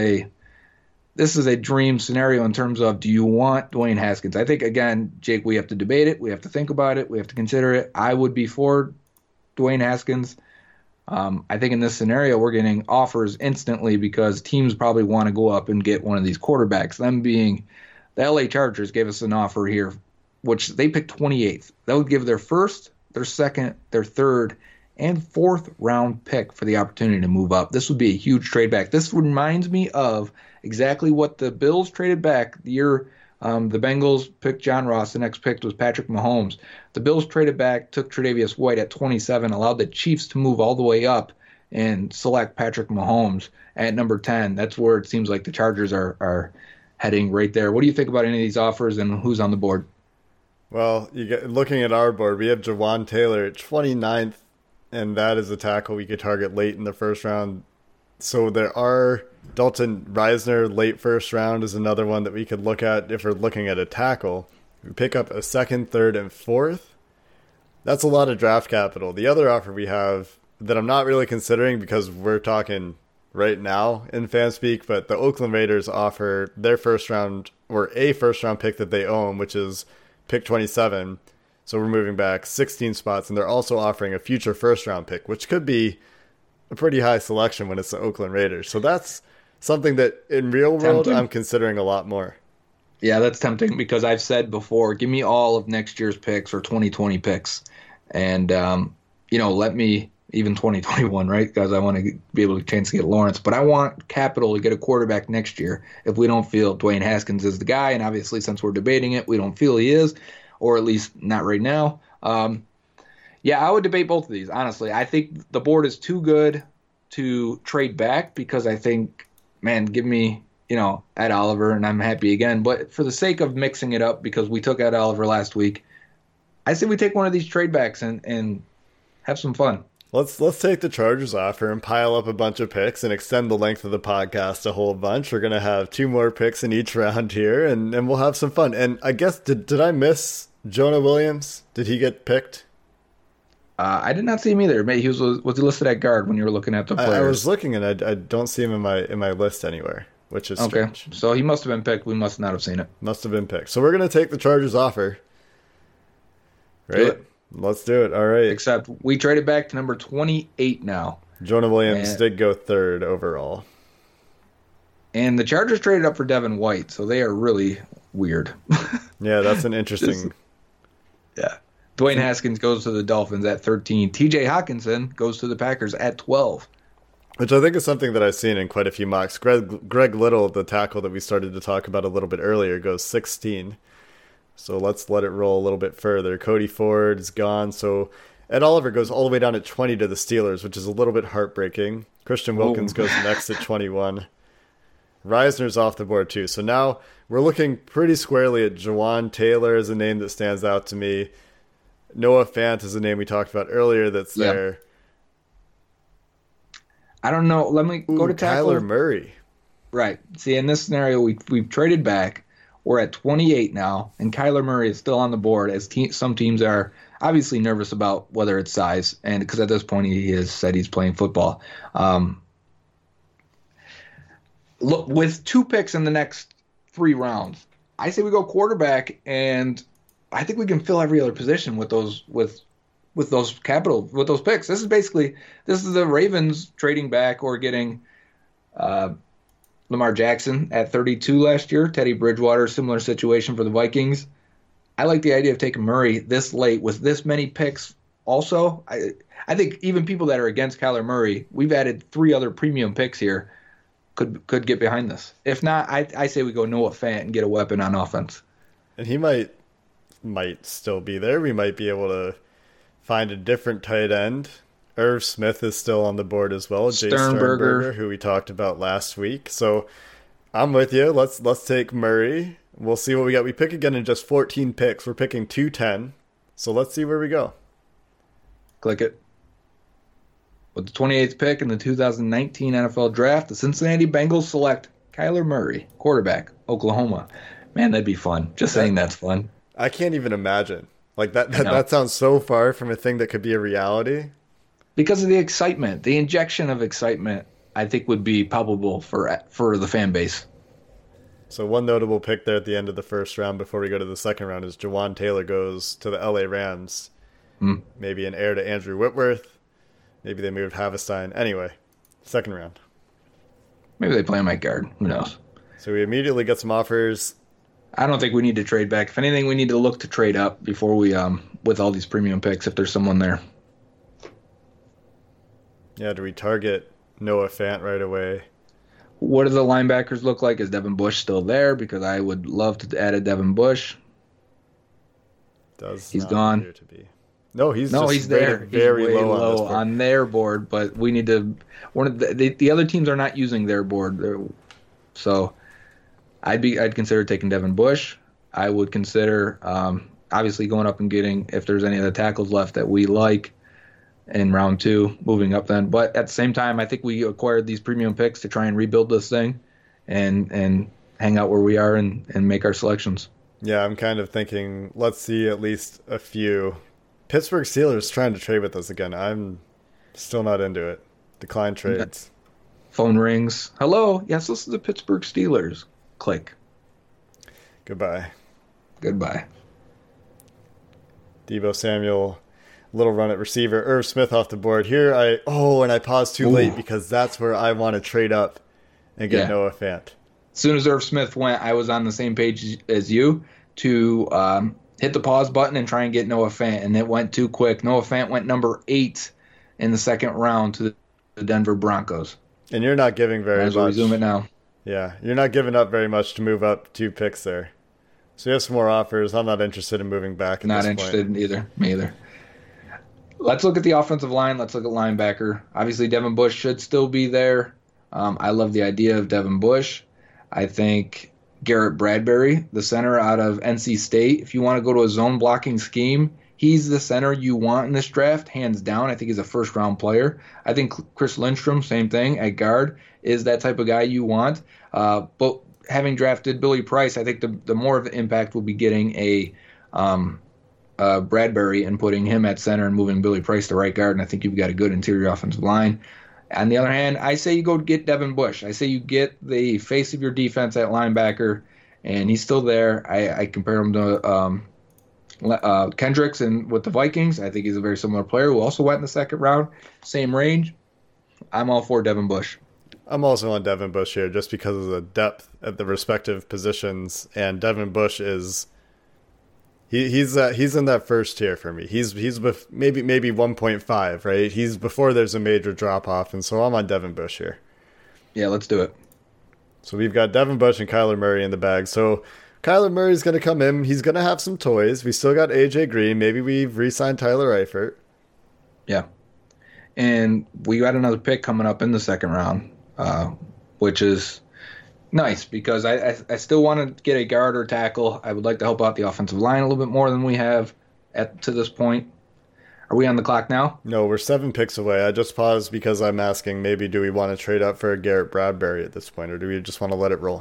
a dream scenario in terms of, do you want Dwayne Haskins? I think, again, Jake, we have to debate it. We have to think about it. We have to consider it. I would be for Dwayne Haskins. I think in this scenario, we're getting offers instantly because teams probably want to go up and get one of these quarterbacks. Them being the LA Chargers gave us an offer here, which they picked 28th. That would give their first, their second, their third, and fourth round pick for the opportunity to move up. This would be a huge trade back. This reminds me of exactly what the Bills traded back the year the Bengals picked John Ross. The next pick was Patrick Mahomes. The Bills traded back, took Tre'Davious White at 27, allowed the Chiefs to move all the way up and select Patrick Mahomes at number 10. That's where it seems like the Chargers are heading right there. What do you think about any of these offers and who's on the board? Well, looking at our board, we have Jawan Taylor at 29th, and that is a tackle we could target late in the first round. So there are Dalton Reisner, late first round, is another one that we could look at if we're looking at a tackle. We pick up a second, third, and fourth. That's a lot of draft capital. The other offer we have that I'm not really considering because we're talking right now in FanSpeak, but the Oakland Raiders offer their first round, or a first round pick that they own, which is pick 27. So we're moving back 16 spots, and they're also offering a future first round pick, which could be a pretty high selection when it's the Oakland Raiders. So that's something that in real world tempting. I'm considering a lot more. Yeah, that's tempting because I've said before, give me all of next year's picks or 2020 picks. And let me even 2021, right? Because I want to be able to chance to get Lawrence, but I want capital to get a quarterback next year if we don't feel Dwayne Haskins is the guy. And obviously, since we're debating it, we don't feel he is, or at least not right now. Yeah, I would debate both of these, honestly. I think the board is too good to trade back because I think, man, give me, Ed Oliver and I'm happy again. But for the sake of mixing it up, because we took Ed Oliver last week, I say we take one of these trade backs and have some fun. Let's take the Chargers offer and pile up a bunch of picks and extend the length of the podcast a whole bunch. We're going to have 2 more picks in each round here, and we'll have some fun. And I guess, did I miss Jonah Williams? Did he get picked? I did not see him either. Maybe was he listed at guard when you were looking at the players? I was looking, and I don't see him in my list anywhere, which is strange. Okay, so he must have been picked. We must not have seen it. Must have been picked. So we're going to take the Chargers offer. Right? Let's do it. All right. Except we traded back to number 28 now. Jonah Williams did go 3rd overall. And the Chargers traded up for Devin White, so they are really weird. Yeah, that's an interesting... Yeah. Dwayne Haskins goes to the Dolphins at 13. TJ Hawkinson goes to the Packers at 12. Which I think is something that I've seen in quite a few mocks. Greg Little, the tackle that we started to talk about a little bit earlier, goes 16. So let's let it roll a little bit further. Cody Ford is gone. So Ed Oliver goes all the way down at 20 to the Steelers, which is a little bit heartbreaking. Christian Wilkins goes next at 21. Reisner's off the board too. So now we're looking pretty squarely at Jawan Taylor as a name that stands out to me. Noah Fant is a name we talked about earlier that's there. I don't know. Let me go to tackle. Kyler Murray. Right. See, in this scenario, we've traded back. We're at 28 now, and Kyler Murray is still on the board, as some teams are obviously nervous about whether it's size, and because at this point he has said he's playing football. Look, with 2 picks in the next 3 rounds, I say we go quarterback, and I think we can fill every other position with those with those picks. This is the Ravens trading back or getting Lamar Jackson at 32 last year. Teddy Bridgewater, similar situation for the Vikings. I like the idea of taking Murray this late with this many picks. Also, I think even people that are against Kyler Murray, we've added 3 other premium picks here, could get behind this. If not, I say we go Noah Fant and get a weapon on offense. And he might still be there. We might be able to find a different tight end. Irv Smith is still on the board as well. Jay Sternberger, who we talked about last week. So I'm with you. Let's take Murray. We'll see what we got. We pick again in just 14 picks. We're picking 210. So let's see where we go. Click it. With the 28th pick in the 2019 NFL Draft, the Cincinnati Bengals select Kyler Murray, quarterback, Oklahoma. Man, that'd be fun. Just saying that's fun. I can't even imagine. Like that sounds so far from a thing that could be a reality. Because of the excitement, the injection of excitement, I think would be palpable for the fan base. So one notable pick there at the end of the first round before we go to the second round is Jawan Taylor goes to the LA Rams. Maybe an heir to Andrew Whitworth. Maybe they moved Havestein. Anyway, second round. Maybe they play him at guard. Who knows? So we immediately get some offers. I don't think we need to trade back. If anything, we need to look to trade up before we, with all these premium picks, if there's someone there. Yeah, do we target Noah Fant right away? What do the linebackers look like? Is Devin Bush still there? Because I would love to add a Devin Bush. He's gone. Appear to be. No, he's there. Very he's way low on their board, but we need to. The other teams are not using their board, so I'd consider taking Devin Bush. I would consider obviously going up and getting, if there's any other tackles left that we like, in round 2, moving up then. But at the same time, I think we acquired these premium picks to try and rebuild this thing and hang out where we are and make our selections. Yeah, I'm kind of thinking, let's see at least a few. Pittsburgh Steelers trying to trade with us again. I'm still not into it. Decline trades. Phone rings. Hello? Yes, this is the Pittsburgh Steelers. Click. Goodbye. Goodbye. Deebo Samuel, little run at receiver. Irv Smith off the board. Here and I paused too late because that's where I want to trade up and get Noah Fant. As soon as Irv Smith went, I was on the same page as you to hit the pause button and try and get Noah Fant, and it went too quick. Noah Fant went number 8 in the second round to the Denver Broncos. And you're not giving very much. Resume it now. Yeah, you're not giving up very much to move up 2 picks there. So you have some more offers. I'm not interested in moving back at this point. Not interested either. Me either. Let's look at the offensive line. Let's look at linebacker. Obviously, Devin Bush should still be there. I love the idea of Devin Bush. I think Garrett Bradbury, the center out of NC State, if you want to go to a zone blocking scheme, he's the center you want in this draft, hands down. I think he's a first-round player. I think Chris Lindstrom, same thing, at guard, is that type of guy you want. But having drafted Billy Price, I think the more of the impact will be getting a Bradbury and putting him at center and moving Billy Price to right guard, and I think you've got a good interior offensive line. On the other hand, I say you go get Devin Bush. I say you get the face of your defense at linebacker, and he's still there. I compare him to Kendricks and with the Vikings. I think he's a very similar player who also went in the second round, same range. I'm all for Devin Bush. I'm also on Devin Bush here just because of the depth at the respective positions, and Devin Bush is he's in that first tier for me. He's maybe 1.5, right? He's before there's a major drop off, and so I'm on Devin Bush here. Yeah, let's do it. So we've got Devin Bush and Kyler Murray in the bag. So Kyler Murray's going to come in. He's going to have some toys. We still got AJ Green. Maybe we've re-signed Tyler Eifert. Yeah, and we got another pick coming up in the second round, which is nice because I still want to get a guard or tackle. I would like to help out the offensive line a little bit more than we have to this point. Are we on the clock now? No, we're 7 picks away. I just paused because I'm asking maybe do we want to trade up for a Garrett Bradbury at this point, or do we just want to let it roll?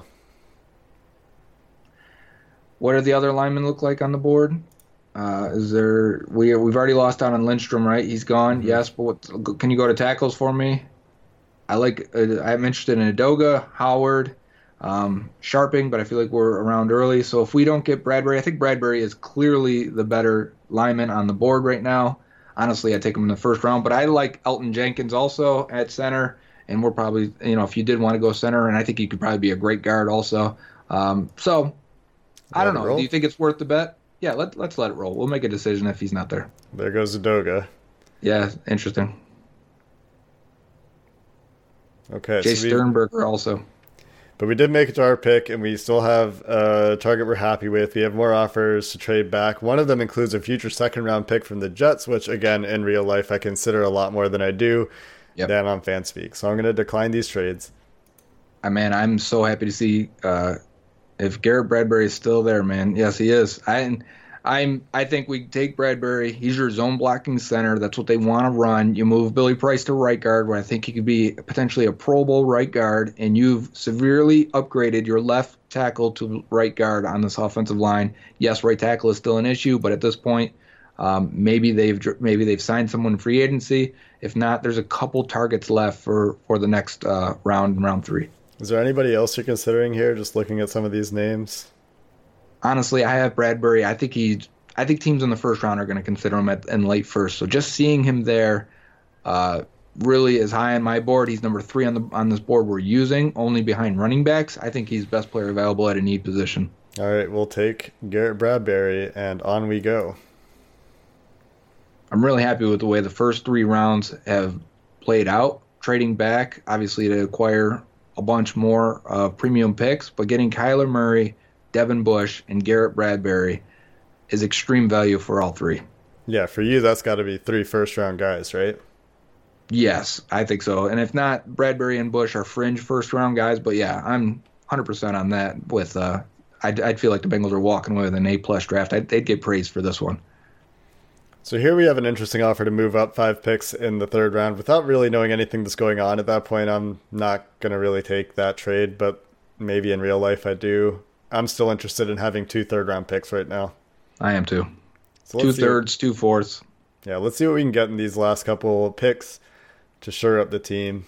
What do the other linemen look like on the board? We've already lost out on Lindstrom, right? He's gone. Mm-hmm. Yes, but can you go to tackles for me? I'm interested in Adoga, Howard, Sharping, but I feel like we're around early. So if we don't get Bradbury, I think Bradbury is clearly the better lineman on the board right now. Honestly, I take him in the first round, but I like Elton Jenkins also at center, and we're probably, if you did want to go center, and I think he could probably be a great guard also. So I don't know. Roll? Do you think it's worth the bet? Yeah, let's let it roll. We'll make a decision if he's not there. There goes Adoga. Yeah, interesting. Okay. Chase Sternberger also. But we did make it to our pick, and we still have a target we're happy with. We have more offers to trade back. One of them includes a future second-round pick from the Jets, which, again, in real life, I consider a lot more than I do than on FanSpeak. So I'm going to decline these trades. I'm so happy to see if Garrett Bradbury is still there, man. Yes, he is. I think we take Bradbury. He's your zone blocking center. That's what they want to run. You move Billy Price to right guard, where I think he could be potentially a Pro Bowl right guard, and you've severely upgraded your left tackle to right guard on this offensive line. Yes, right tackle is still an issue, but at this point, maybe they've signed someone in free agency. If not, there's a couple targets left for the next round 3. Is there anybody else you're considering here? Just looking at some of these names. Honestly, I have Bradbury. I think teams in the first round are going to consider him in late first. So just seeing him there really is high on my board. He's number 3 on this board we're using, only behind running backs. I think he's best player available at a need position. All right, we'll take Garrett Bradbury, and on we go. I'm really happy with the way the first 3 rounds have played out. Trading back, obviously, to acquire a bunch more premium picks, but getting Kyler Murray, Devin Bush, and Garrett Bradbury is extreme value for all 3. Yeah, for you, that's got to be 3 first-round guys, right? Yes, I think so. And if not, Bradbury and Bush are fringe first-round guys. But yeah, I'm 100% on that. With I'd feel like the Bengals are walking away with an A+ draft. They'd get praised for this one. So here we have an interesting offer to move up 5 picks in the third round. Without really knowing anything that's going on at that point, I'm not going to really take that trade, but maybe in real life I do. I'm still interested in having 2 third-round picks right now. I am too. So 2 thirds, 2 fourths. Yeah, let's see what we can get in these last couple picks to shore up the team.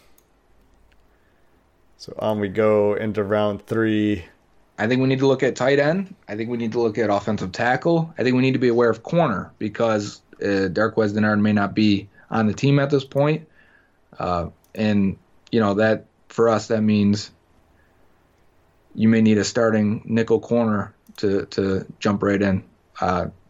So on we go into round 3. I think we need to look at tight end. I think we need to look at offensive tackle. I think we need to be aware of corner because Darqueze Dennard may not be on the team at this point. And, that for us, that means you may need a starting nickel corner to jump right in.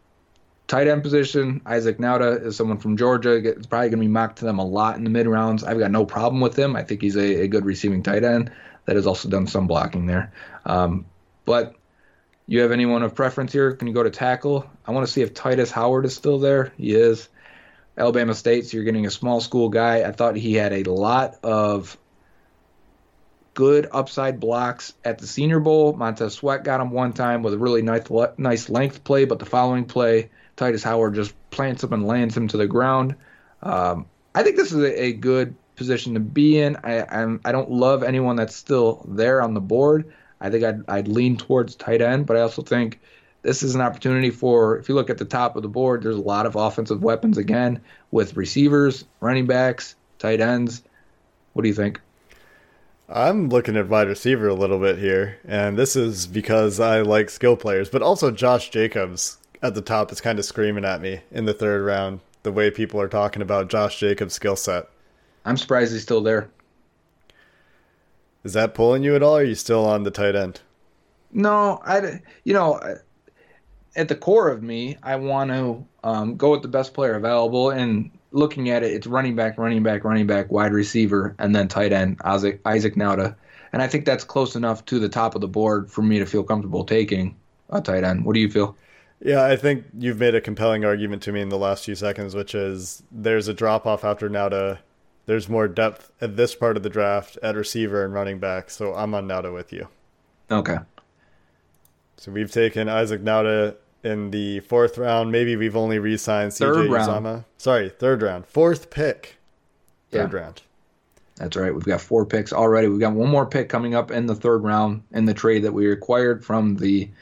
Tight end position, Isaac Nauta is someone from Georgia. It's probably going to be mocked to them a lot in the mid rounds. I've got no problem with him. I think he's a good receiving tight end that has also done some blocking there. But you have anyone of preference here? Can you go to tackle? I want to see if Titus Howard is still there. He is. Alabama State, so you're getting a small school guy. I thought he had a lot of good upside blocks at the Senior Bowl. Montez Sweat got him one time with a really nice length play, but the following play, Titus Howard just plants him and lands him to the ground. I think this is a good position to be in. I don't love anyone that's still there on the board. I think I'd lean towards tight end, but I also think this is an opportunity for, if you look at the top of the board, there's a lot of offensive weapons again with receivers, running backs, tight ends. What do you think? I'm looking at wide receiver a little bit here, and this is because I like skill players, but also Josh Jacobs at the top is kind of screaming at me in the third round, the way people are talking about Josh Jacobs' skill set. I'm surprised he's still there. Is that pulling you at all, or are you still on the tight end? No, at the core of me, I want to go with the best player available. And looking at it, it's running back, wide receiver, and then tight end, Isaac Nauta. And I think that's close enough to the top of the board for me to feel comfortable taking a tight end. What do you feel? Yeah, I think you've made a compelling argument to me in the last few seconds, which is there's a drop-off after Nauta. There's more depth at this part of the draft at receiver and running back, so I'm on Nauta with you. Okay. So we've taken Isaac Nauta in the fourth round. Maybe we've only re-signed CJ Uzomah. Sorry, third round. Fourth pick. Third round. That's right. We've got 4 picks already. We've got one more pick coming up in the third round in the trade that we acquired from the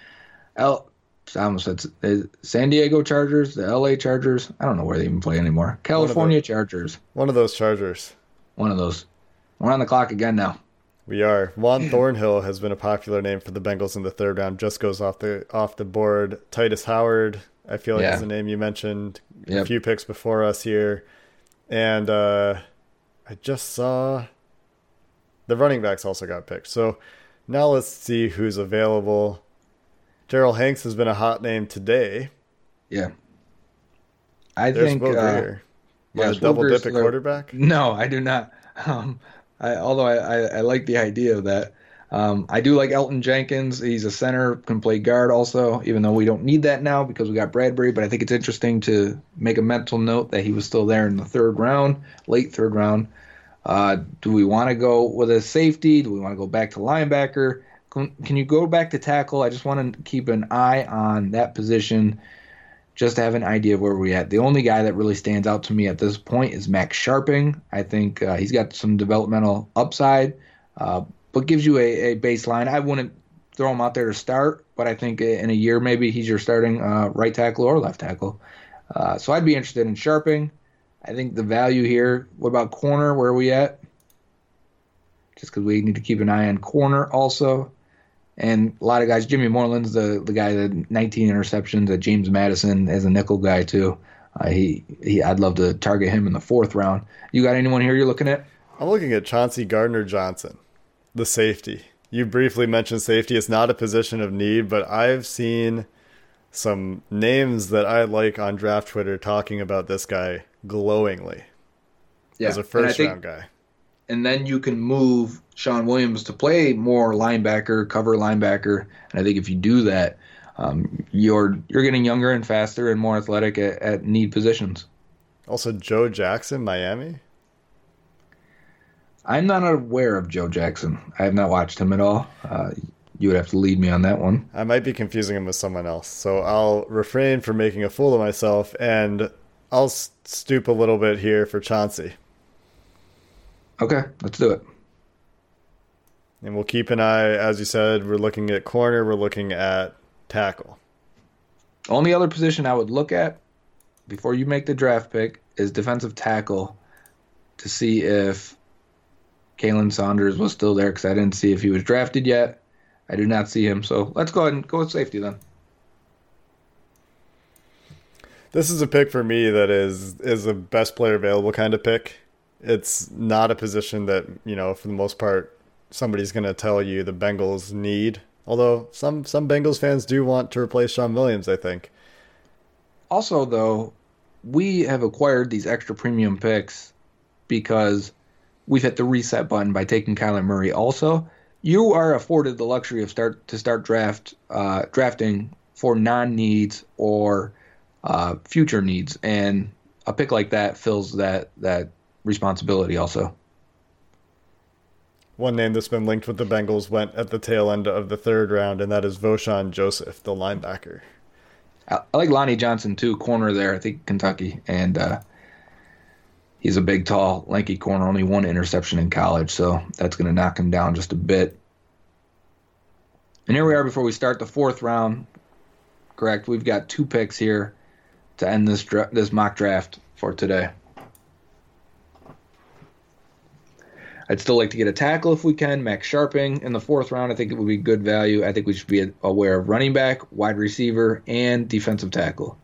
San Diego Chargers, the LA Chargers. I don't know where they even play anymore. California Chargers. One of those Chargers. One of those. We're on the clock again now. We are. Juan Thornhill has been a popular name for the Bengals in the third round. Just goes off the board. Titus Howard, I feel like is a name you mentioned. A few picks before us here. And I just saw the running backs also got picked. So now let's see who's available. Darrell Hanks has been a hot name today. Yeah. There's Will Grier. A double dip at quarterback? No, I do not. Although I like the idea of that. I do like Elton Jenkins. He's a center, can play guard also, even though we don't need that now because we got Bradbury. But I think it's interesting to make a mental note that he was still there in the third round, late third round. Do we want to go with a safety? Do we want to go back to linebacker? Can you go back to tackle? I just want to keep an eye on that position just to have an idea of where we're at. The only guy that really stands out to me at this point is Max Sharping. I think he's got some developmental upside, but gives you a baseline. I wouldn't throw him out there to start, but I think in a year maybe he's your starting right tackle or left tackle. So I'd be interested in Sharping. I think the value here, what about corner? Where are we at? Just because we need to keep an eye on corner also. And a lot of guys, Jimmy Moreland's the guy that 19 interceptions. James Madison as a nickel guy too. I'd love to target him in the fourth round. You got anyone here you're looking at? I'm looking at Chauncey Gardner-Johnson, the safety. You briefly mentioned safety. It's not a position of need, but I've seen some names that I like on draft Twitter talking about this guy glowingly as a first-round guy. And then you can move Sean Williams to play more linebacker, cover linebacker. And I think if you do that, you're getting younger and faster and more athletic at need positions. Also, Joe Jackson, Miami. I'm not aware of Joe Jackson. I have not watched him at all. You would have to lead me on that one. I might be confusing him with someone else. So I'll refrain from making a fool of myself, and I'll stoop a little bit here for Chauncey. Okay, let's do it. And we'll keep an eye, as you said, we're looking at corner, we're looking at tackle. Only other position I would look at before you make the draft pick is defensive tackle to see if Kalen Saunders was still there because I didn't see if he was drafted yet. I do not see him. So let's go ahead and go with safety then. This is a pick for me that is a best player available kind of pick. It's not a position that, for the most part, somebody's going to tell you the Bengals need. Although some Bengals fans do want to replace Sean Williams, I think. Also, though, we have acquired these extra premium picks because we've hit the reset button by taking Kyler Murray. Also, you are afforded the luxury of start drafting for non-needs or future needs, and a pick like that fills that responsibility. Also, One name that's been linked with the Bengals went at the tail end of the third round, and that is Voshon Joseph, the linebacker. I like Lonnie Johnson too, corner there. I think Kentucky, and he's a big, tall, lanky corner. Only one interception in college, so that's going to knock him down just a bit. And here we are before we start the fourth round. Correct. We've got 2 picks here to end this mock draft for today. I'd still like to get a tackle if we can. Max Sharping in the fourth round. I think it would be good value. I think we should be aware of running back, wide receiver, and defensive tackle.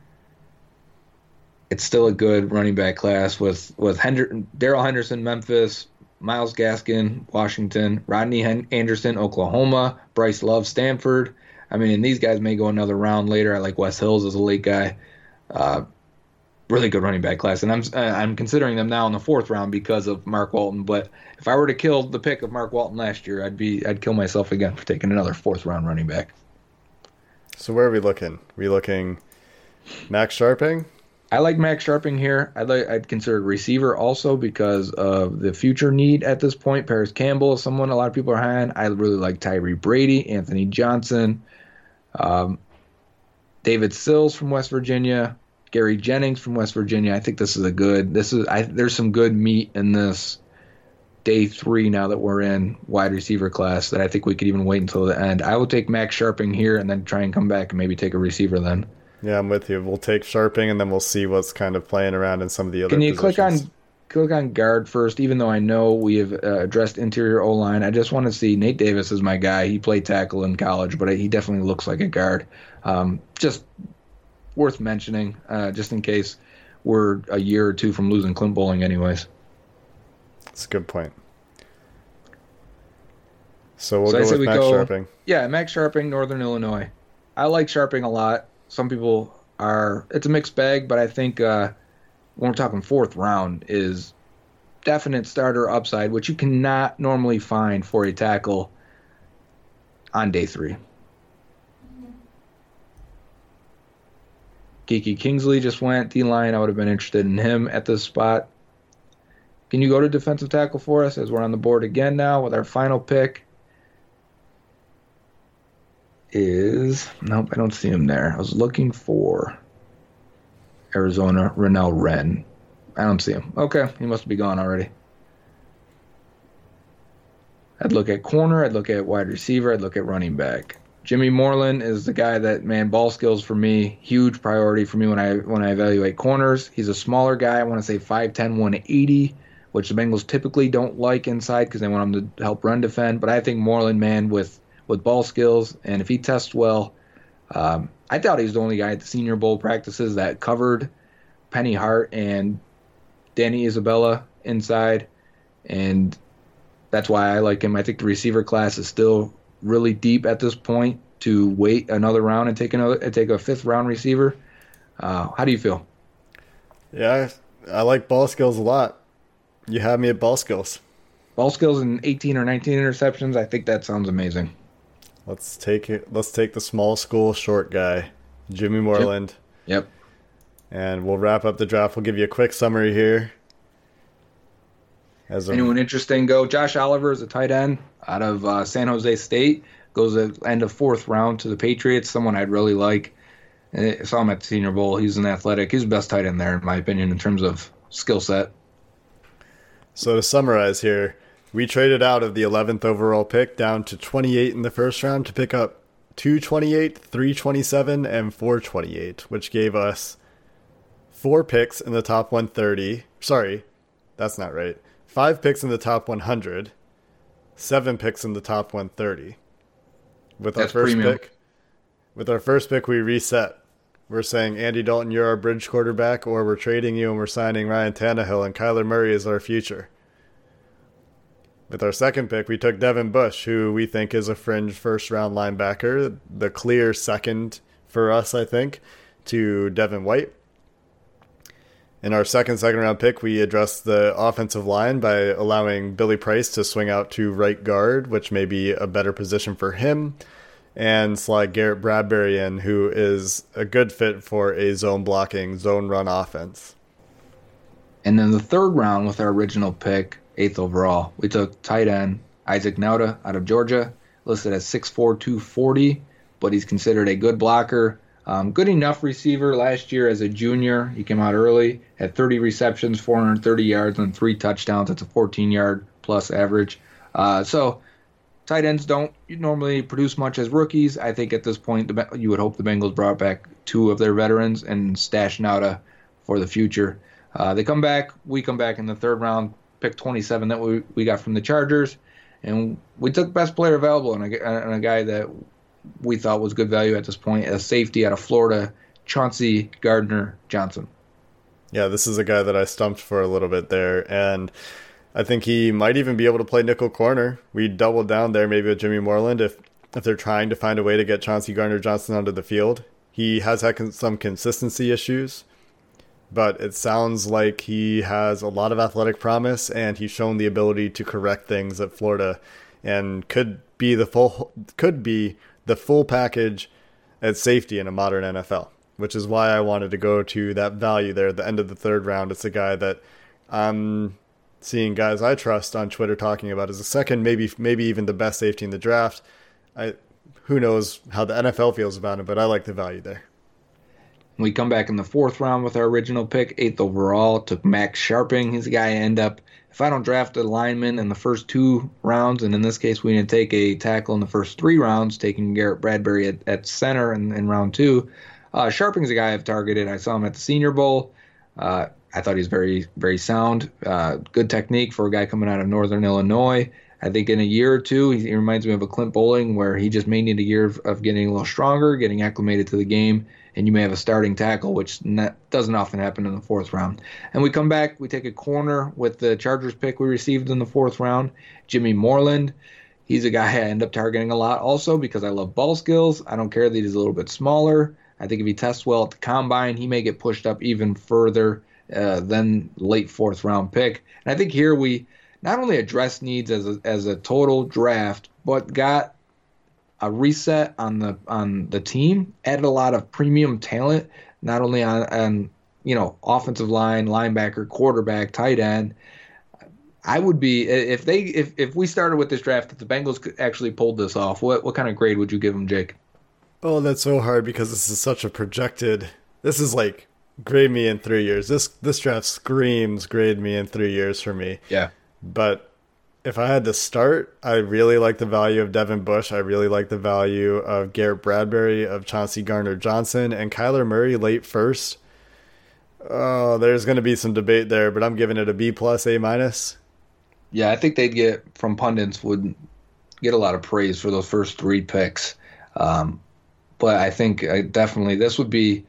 It's still a good running back class with Darrell Henderson, Memphis, Myles Gaskin, Washington, Rodney Anderson, Oklahoma, Bryce Love, Stanford. I mean, and these guys may go another round later. I like Wes Hills as a late guy. Really good running back class, and I'm considering them now in the fourth round because of Mark Walton. But if I were to kill the pick of Mark Walton last year, I'd kill myself again for taking another fourth round running back. So where are we looking? We looking Max Sharping? I like Max Sharping here. I'd consider receiver also because of the future need at this point. Paris Campbell is someone a lot of people are high on. I really like Tyree Brady, Anthony Johnson, David Sills from West Virginia, Gary Jennings from West Virginia. I think there's some good meat in this day 3 now that we're in wide receiver class that I think we could even wait until the end. I will take Max Sharping here and then try and come back and maybe take a receiver then. Yeah, I'm with you. We'll take Sharping and then we'll see what's kind of playing around in some of the other positions. Can you click on guard first? Even though I know we have addressed interior O-line, I just want to see Nate Davis is my guy. He played tackle in college, but he definitely looks like a guard. Just worth mentioning, just in case we're a year or 2 from losing Clint Bowling anyways. That's a good point. So we'll go with Max Sharping. Yeah, Max Sharping, Northern Illinois. I like Sharping a lot. Some people it's a mixed bag, but I think when we're talking fourth round is definite starter upside, which you cannot normally find for a tackle on day 3. Kiki Kingsley just went D-line. I would have been interested in him at this spot. Can you go to defensive tackle for us as we're on the board again now with our final pick? Nope, I don't see him there. I was looking for Arizona, Rennell Wren. I don't see him. Okay, he must be gone already. I'd look at corner, I'd look at wide receiver, I'd look at running back. Jimmy Moreland is the guy that, ball skills for me, huge priority for me when I evaluate corners. He's a smaller guy. I want to say 5'10", 180, which the Bengals typically don't like inside because they want him to help run defend. But I think Moreland, with ball skills, and if he tests well, I thought he was the only guy at the Senior Bowl practices that covered Penny Hart and Danny Isabella inside, and that's why I like him. I think the receiver class is still really deep at this point to wait another round and take a fifth round receiver. How do you feel? Yeah, I like ball skills a lot. You have me at ball skills. Ball skills and 18 or 19 interceptions. I think that sounds amazing. Let's take it. Let's take the small school short guy, Jimmy Moreland. Yep. And we'll wrap up the draft. We'll give you a quick summary here. Anyone interesting? Go. Josh Oliver is a tight end out of San Jose State. Goes at the end of fourth round to the Patriots. Someone I'd really like. I saw him at the Senior Bowl. He's an athletic. He's the best tight end there, in my opinion, in terms of skill set. So to summarize here, we traded out of the 11th overall pick down to 28 in the first round to pick up 228, 327, and 428, which gave us 4 picks in the top 130. Sorry, that's not right. 5 picks in the top 100, 7 picks in the top 130. With our first pick, we reset. We're saying, Andy Dalton, you're our bridge quarterback, or we're trading you and we're signing Ryan Tannehill, and Kyler Murray is our future. With our second pick, we took Devin Bush, who we think is a fringe first-round linebacker, the clear second for us, I think, to Devin White. In our second round pick, we addressed the offensive line by allowing Billy Price to swing out to right guard, which may be a better position for him, and slide Garrett Bradbury in, who is a good fit for a zone blocking, zone run offense. And then the third round with our original pick, 8th overall, we took tight end Isaac Nauta out of Georgia, listed as 6'4", 240, but he's considered a good blocker. Good enough receiver last year as a junior. He came out early, had 30 receptions, 430 yards, and 3 touchdowns. That's a 14-yard plus average. So tight ends don't normally produce much as rookies. I think at this point you would hope the Bengals brought back 2 of their veterans and stashed Nauta for the future. They come back. We come back in the third round, pick 27 that we got from the Chargers, and we took best player available and a guy that we thought was good value at this point, a safety out of Florida, Chauncey Gardner-Johnson. Yeah, this is a guy that I stumped for a little bit there, and I think he might even be able to play nickel corner. We doubled down there maybe with Jimmy Moreland if they're trying to find a way to get Chauncey Gardner-Johnson onto the field. He has had some consistency issues, but it sounds like he has a lot of athletic promise, and he's shown the ability to correct things at Florida and could be the full package at safety in a modern NFL, which is why I wanted to go to that value there at the end of the third round. It's a guy that I'm seeing guys I trust on Twitter talking about as a second, maybe even the best safety in the draft. Who knows how the NFL feels about him, but I like the value there. We come back in the fourth round with our original pick, 8th overall, took Max Sharping. He's a guy I end up, if I don't draft a lineman in the first 2 rounds, and in this case we didn't take a tackle in the first 3 rounds, taking Garrett Bradbury at center in round 2. Sharping's a guy I've targeted. I saw him at the Senior Bowl. I thought he's very, very sound. Good technique for a guy coming out of Northern Illinois. I think in a year or 2, he reminds me of a Clint Bowling, where he just may need a year of getting a little stronger, getting acclimated to the game, and you may have a starting tackle, which doesn't often happen in the 4th round. And we come back, we take a corner with the Chargers pick we received in the 4th round, Jimmy Moreland. He's a guy I end up targeting a lot also because I love ball skills. I don't care that he's a little bit smaller. I think if he tests well at the combine, he may get pushed up even further than late 4th round pick. And I think here we not only address needs as a total draft, but got a reset on the team, added a lot of premium talent, not only on offensive line, linebacker, quarterback, tight end. I would be if we started with this draft, if the Bengals actually pulled this off, what kind of grade would you give them, Jake? Oh, that's so hard because this is such a projected. This is like grade me in 3 years. This draft screams grade me in 3 years for me. Yeah. But if I had to start, I really like the value of Devin Bush. I really like the value of Garrett Bradbury, of Chauncey Gardner-Johnson, and Kyler Murray late first. Oh, there's going to be some debate there, but I'm giving it a B+, A-. Yeah, I think they'd get, from pundits, would get a lot of praise for those first 3 picks. But I think definitely this would be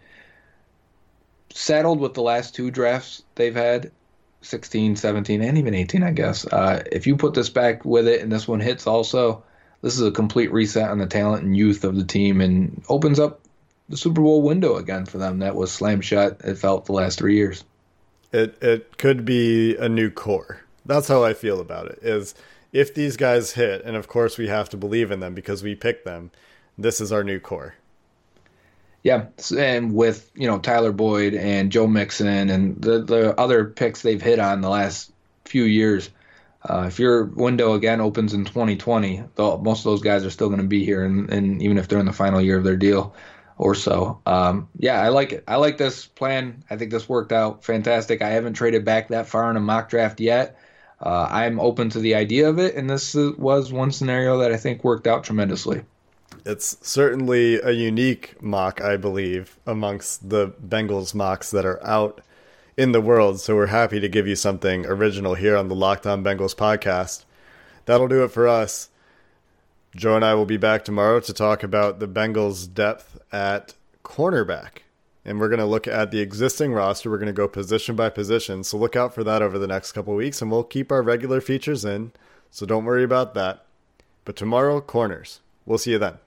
saddled with the last 2 drafts they've had, 16, 17, and even 18, I guess. If you put this back with it and this one hits also, this is a complete reset on the talent and youth of the team and opens up the Super Bowl window again for them that was slammed shut, it felt, the last 3 years. It could be a new core. That's how I feel about it, is if these guys hit, and of course we have to believe in them because we picked them, this is our new core. Yeah, and with Tyler Boyd and Joe Mixon and the other picks they've hit on the last few years, if your window again opens in 2020, most of those guys are still going to be here, and even if they're in the final year of their deal or so. Yeah, I like it. I like this plan. I think this worked out fantastic. I haven't traded back that far in a mock draft yet. I'm open to the idea of it, and this was one scenario that I think worked out tremendously. It's certainly a unique mock, I believe, amongst the Bengals mocks that are out in the world. So we're happy to give you something original here on the Locked On Bengals podcast. That'll do it for us. Joe and I will be back tomorrow to talk about the Bengals' depth at cornerback. And we're going to look at the existing roster. We're going to go position by position. So look out for that over the next couple of weeks. And we'll keep our regular features in. So don't worry about that. But tomorrow, corners. We'll see you then.